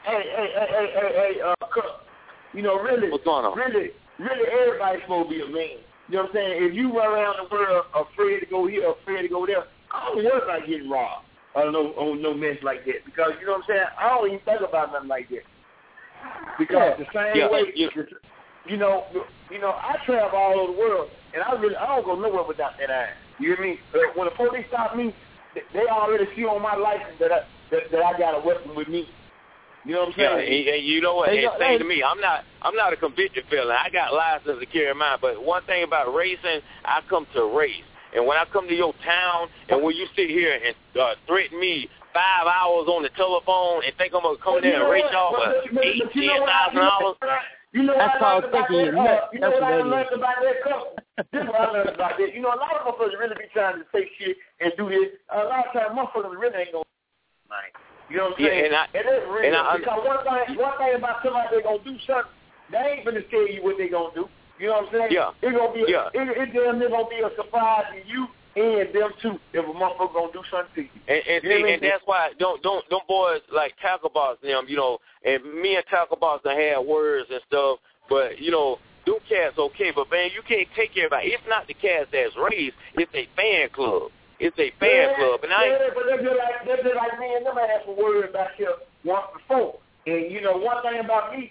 Hey, you know, really, what's going on? Really, everybody's supposed to be a man. You know what I'm saying? If you run around the world afraid to go here, afraid to go there, I don't worry about getting robbed. I don't know on no mess like that because you know what I'm saying. I don't even think about nothing like that because the same way. You know, I travel all over the world, and I don't go nowhere without that iron. You hear me? When the police stop me, they already see on my license that I got a weapon with me. You know what I'm saying? Yeah, and you know what? It's saying to me, I'm not a convicted felon. I got license to carry mine. But one thing about racing, I come to race. And when I come to your town, and when you sit here and threaten me 5 hours on the telephone and think I'm gonna come there and race y'all for $8,000-$10,000. You know that's called taking your nuts. You know what I learned about that? This is what I learned about that. You know, a lot of motherfuckers really be trying to say shit and do this. A lot of times, motherfuckers really ain't gonna mind. You know what I'm saying? And it's real. Because one thing about somebody they gonna do something, they ain't gonna tell you what they gonna do. You know what I'm saying? Yeah. It's gonna be it's damn near gonna be a surprise to you and them too if a motherfucker gonna do something to you. And that's why don't boys like Tackle Boss them, you know, and me and Tackle Boss done had words and stuff, but you know, them cats okay, but man, you can't take everybody. It's not the cats that's raised, it's a fan club. It's a fan club, and but they're just like me and them had some words about here once before. And you know, one thing about me,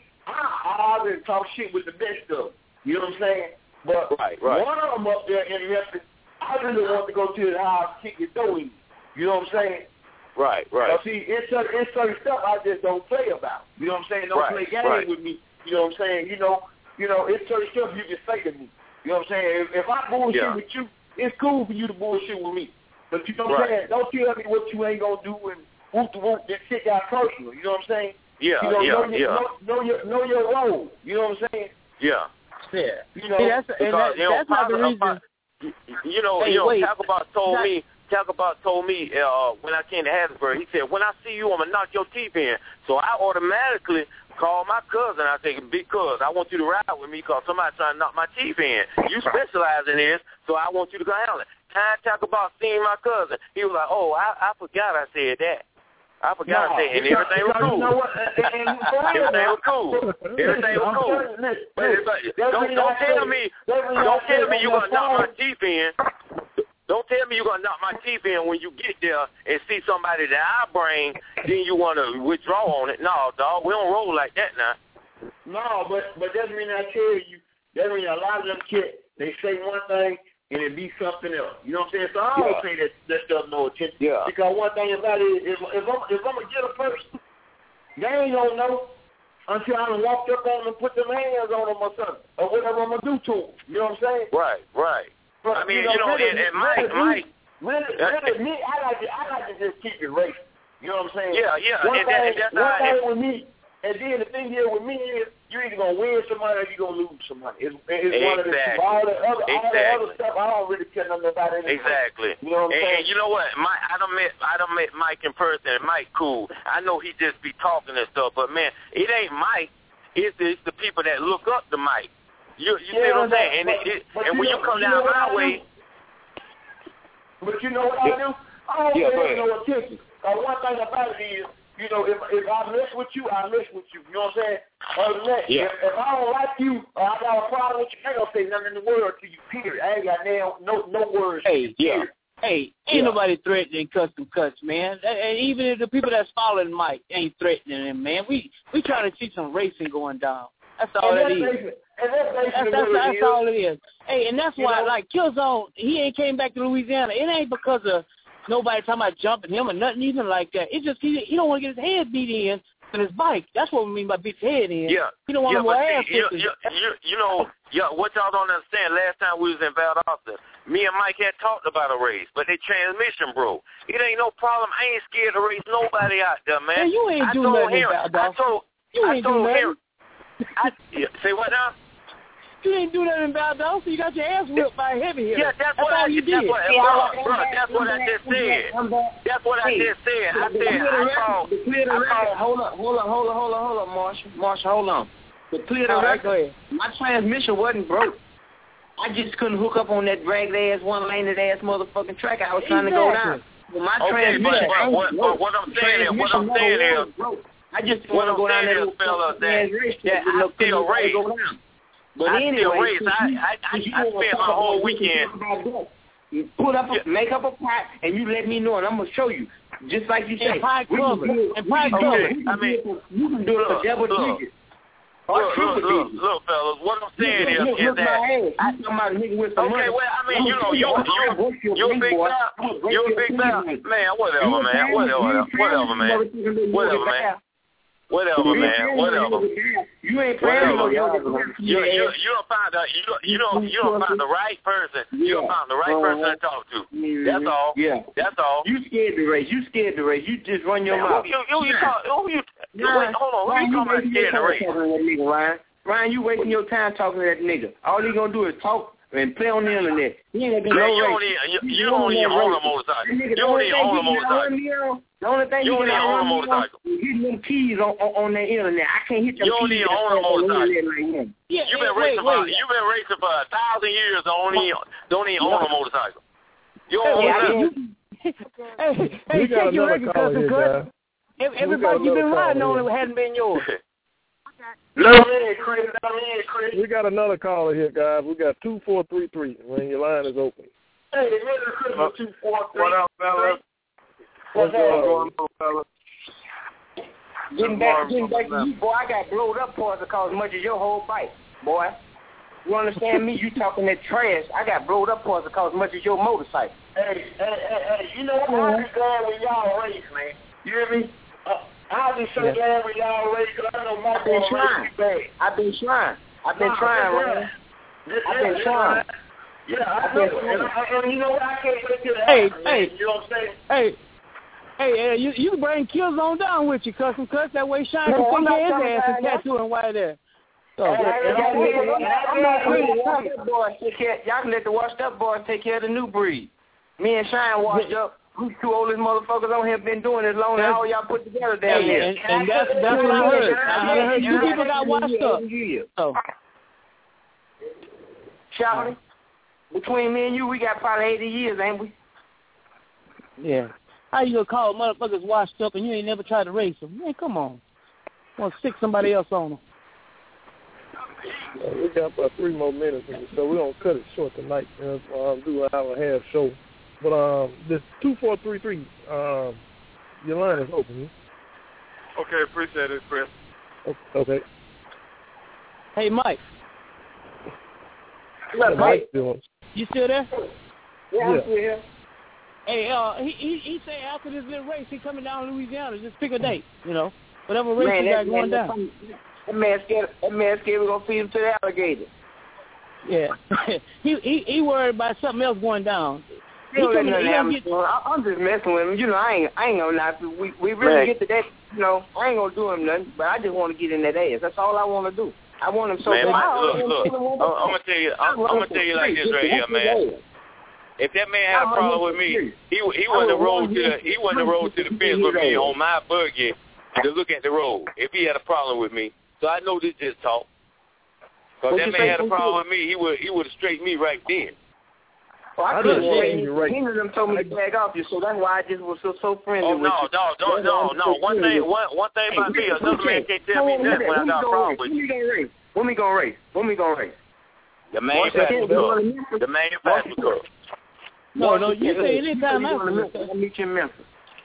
I always talk shit with the best of them. You know what I'm saying? But right. One of them up there in Memphis, I really want to go to his house and kick his door in. You know what I'm saying? Right. Now, see, it's certain stuff I just don't play about. You know what I'm saying? Don't play games with me. You know what I'm saying? You know, it's certain stuff you can say to me. You know what I'm saying? If I bullshit with you, it's cool for you to bullshit with me. But you know what I'm saying? Don't tell me what you ain't gonna do and whoop. That shit got personal. You know what I'm saying? Yeah, Know your role. You know what I'm saying? Yeah. Yeah. You know, that's not the reason. You know, Tackle Boss told me when I came to Hattiesburg, he said, when I see you, I'm going to knock your teeth in. So I automatically called my cousin. I said, big cuz, I want you to ride with me because somebody's trying to knock my teeth in. You specialize in this, so I want you to go handle it. Time Tackle Boss seen my cousin. He was like, oh, I forgot I said that. I forgot I said, and everything was cool. You know what? Everything was cool. Don't tell me you're going to knock my teeth in. Don't tell me you're going to knock my teeth in when you get there and see somebody that I bring, then you want to withdraw on it. No, dog, we don't roll like that now. No, but that's the reason I tell you, that means a lot of them kids, they say one thing, and it be something else. You know what I'm saying? So I don't pay that stuff no attention. Yeah. Because one thing about it is, if I'm going to get a person, they ain't going to know until I done walked up on them and put them hands on them or something, or whatever I'm going to do to them. You know what I'm saying? Right. But, I mean, and Mike. Really, me, I like to just keep it racing. You know what I'm saying? Yeah. One thing with me, and then the thing here with me is, you're either going to win some money or you're going to lose some money. It's one of the two. All the other stuff, I don't really care nothing about it. Exactly. You know what I'm saying? And you know what? I done met Mike in person, and Mike cool. I know he just be talking and stuff, but, man, it ain't Mike. It's the people that look up to Mike. You see what I'm saying? And when you come down my way. But you know what I do? I don't pay no attention. One thing about it is, you know, if I mess with you, I mess with you. You know what I'm saying? Other than that, if I don't like you or I got a problem with you, I ain't gonna say nothing in the world to you, period. I ain't got no words to you, period. Hey, ain't nobody threatening Custom Cuts, man. And even if the people that's following Mike ain't threatening him, man. We trying to see some racing going down. That's all that is. That's all it is. Hey, and that's why, like, Killzone, he ain't came back to Louisiana. It ain't because of nobody talking about jumping him or nothing even like that. It's just he don't want to get his head beat in on his bike. That's what we mean by beat his head in. Yeah. He don't want to wear ass. You know, what y'all don't understand, last time we was in Valdosta, me and Mike had talked about a race, but their transmission broke. It ain't no problem. I ain't scared to race nobody out there, man. Hey, you ain't doing nothing in Valdosta. I told him. Say what now? You ain't do nothing in Valdosta. You got your ass whipped by a heavy hitter. Yeah, that's what I just said. That's what I just said. I said, hold on, Marshall, hold on. To clear the record, my transmission wasn't broke. I just couldn't hook up on that ragged-ass, one-laned ass motherfucking track I was trying to go down. Well, my transmission, but what I'm saying is, I just want to go down there I still race. But anyway, I spent my whole weekend. Make up a pot, and you let me know, and I'm gonna show you. Just like you say, pie cover. I mean, you can do it for double digits. Look, fellas, what I'm saying is that okay, well, I mean, you're a big guy, man. Whatever, man. You ain't playing no You don't find the right person. You don't find the right person to talk to. That's all. Yeah. That's all. You scared to race. You just run your mouth. Wait, hold on. Who you talking about scared to race? Ryan, you wasting your time talking to that nigga. All he gonna do is talk and play on the internet. You don't even own a motorcycle. You don't even own a motorcycle. The only thing you don't even own a motorcycle. You hitting them keys on the internet. I can't hit them keys. You don't even own a motorcycle. You've been racing for 1,000 years. Don't even own a motorcycle. You don't own nothing. Hey, check your record, cousin Cut. Everybody you've been riding on it hasn't been yours. Chris. We got another caller here, guys. We got 2433 when your line is open. Hey, Chris, 243. What up, fellas? What's going on, fellas? Getting back to you, boy. I got blowed up for it because as much as your whole bike, boy. You understand me? You talking that trash. I got blowed up for it because as much as your motorcycle. Hey, you know what? I'll be glad when y'all race, man. You hear me? I'll be so glad when y'all race because I know my boy race. I've been trying, man. I've been trying. Yeah, I know. And you know what? I can't wait till the accident. You know what I'm saying? Hey, you can bring Kills on down with you, custom cuts. That way Shine can come his ass and tattoo him while there. Y'all can let the washed up boys take care of the new breed. Me and Shine washed up. We two oldest motherfuckers on here been doing this long as all y'all put together down there. And that's what I heard. I heard two people got washed up. Oh. Shouty, between me and you, we got probably 80 years, ain't we? Yeah. How you gonna call motherfuckers washed up and you ain't never tried to race them? Man, come on. Want to stick somebody else on them. We got about 3 more minutes, so we're going to cut it short tonight. Do an hour and a half show. But this 2433, your line is open. Okay, appreciate it, Chris. Okay. Hey, Mike. Mike. You still there? Yeah, I'm still here. Hey, he said after this little race, he coming down to Louisiana. Just pick a date, whatever race you got going down. That man scared we're gonna feed him to the alligator. Yeah, he worried about something else going down. I'm just messing with him. I ain't gonna lie. We really get to that. I ain't gonna do him nothing, but I just want to get in that ass. That's all I want to do. I want him so bad. Look. I'm gonna tell you like this right here, man. If that man had a problem with me, he wouldn't have rolled to the fence with me on my buggy to look at the road. If he had a problem with me, so I know this just talk. Because that man had a problem with me, he would have straightened me right then. Well, I couldn't straighten you. Any of them told me to back off you, so that's why I just was so friendly with you. No. One thing about me, another man can't tell me that when I got a problem with you. When we gonna race? The manufacturer car. No, you say anytime after. I'll meet you in Memphis.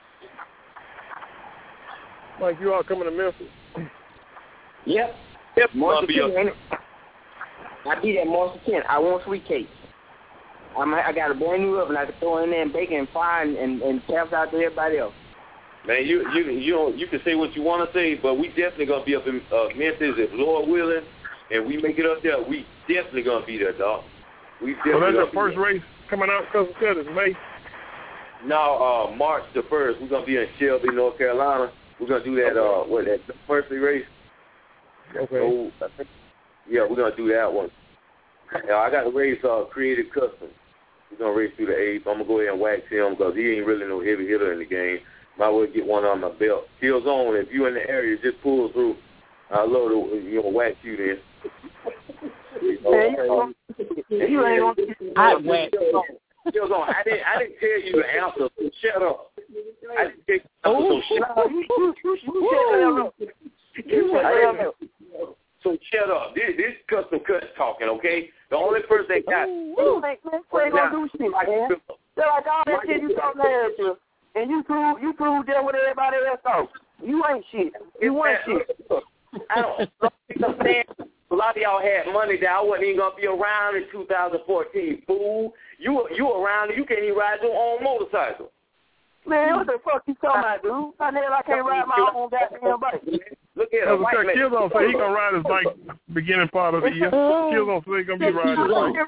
Mike, you all coming to Memphis? Yep. March 10th. I'll be there March 10th. I want sweet cakes. I got a brand new oven I can throw in there and bake and fry and pass out to everybody else. Man, you can say what you want to say, but we definitely gonna be up in Memphis if Lord willing. and we make it up there, we definitely gonna be there, dog. We definitely. So that's your first race coming out, Cousin Cut, is May. Now, March the 1st, we're gonna be in Shelby, North Carolina. We're gonna do that. That first race. Okay. So, yeah, we're gonna do that one. I got to race Creative Custom. We're gonna race through the 8th. I'm gonna go ahead and wax him because he ain't really no heavy hitter in the game. Might well get one on my belt. Kills on. If you in the area, just pull through. I love to wax you then. You ain't gonna. I wax. Kills on. I didn't tell you the answer. So shut up. I didn't tell you the answer. Shut up. So shut up. This Custom Cut talking, okay? The only person that got. You ain't gonna do shit, man. They're like all that shit you talking about, and you prove that with everybody else thought. You ain't shit. You ain't shit. I don't understand. A lot of y'all had money that I wasn't even gonna be around in 2014. Fool, you around and you can't even ride your own motorcycle. Man, what the fuck you talking about, dude? I know I can't ride my own goddamn bike. Look at him. Killzone say he gonna ride his bike beginning part of the year. Killzone say he gonna be riding his bike.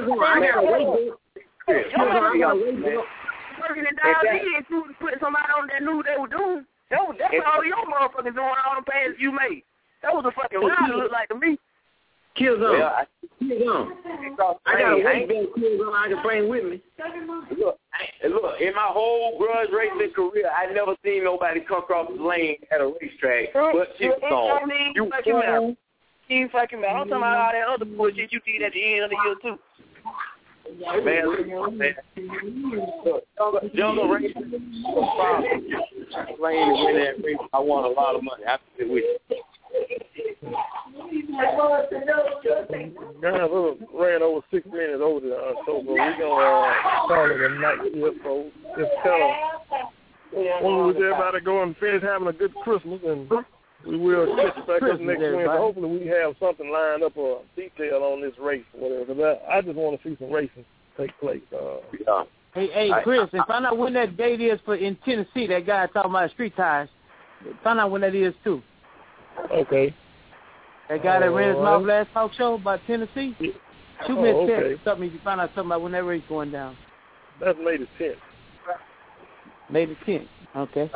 Working in diabetes, putting somebody on that knew they were doing. That's all your motherfuckers doing, all the pads you made. That was a fucking ride, it looked like to me. Killzone. I got a weight belt Killzone I can bring with me. Look, in my whole grudge racing career, I never seen nobody come across the lane at a racetrack but Killzone. You fucking mad. I'm talking about all that other bullshit you did at the end of the year, too. Man, jungle racing, lane to win that race. I won a lot of money. I fit with you. Guys, we ran over 6 minutes over the October. We're gonna call it a night here, folks. Just tell them. Want everybody go and finish having a good Christmas, and we will catch back up next Wednesday. Hopefully, we have something lined up or detail on this race or whatever. Because I just want to see some racing take place. Hey, Chris, and find out when that date is for in Tennessee. That guy talking about street tires. Find out when that is too. Okay. That guy that ran his mouth last talk show about Tennessee. Shoot me a text. Something if you find out something about when that race going down. That's May the 10th. May the 10th. Okay.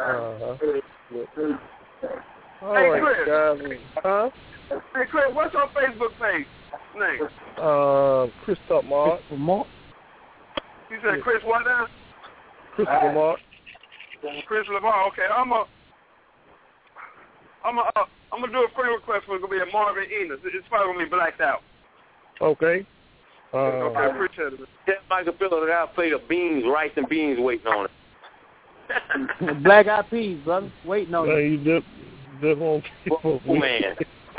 All right, Chris. Guys. Huh? Hey, Chris, what's your Facebook page name? Chris Mark. You said Chris what now? Christopher Mark. Chris Lamar. Okay, I'm gonna do a friend request for it's gonna be a Marvin Enos. It's probably gonna be blacked out. Okay. Okay, appreciate it. Tell Michael Pillow that I played a beans, rice and beans waiting on it. Black eyed peas, brother. Waiting on it. You just want people. Oh, man.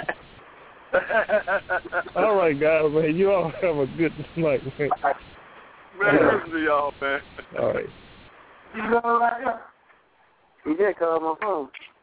All right, guys, man. You all have a good night, man. Merry Christmas to y'all, man. All right. You got it right here. You did call my phone.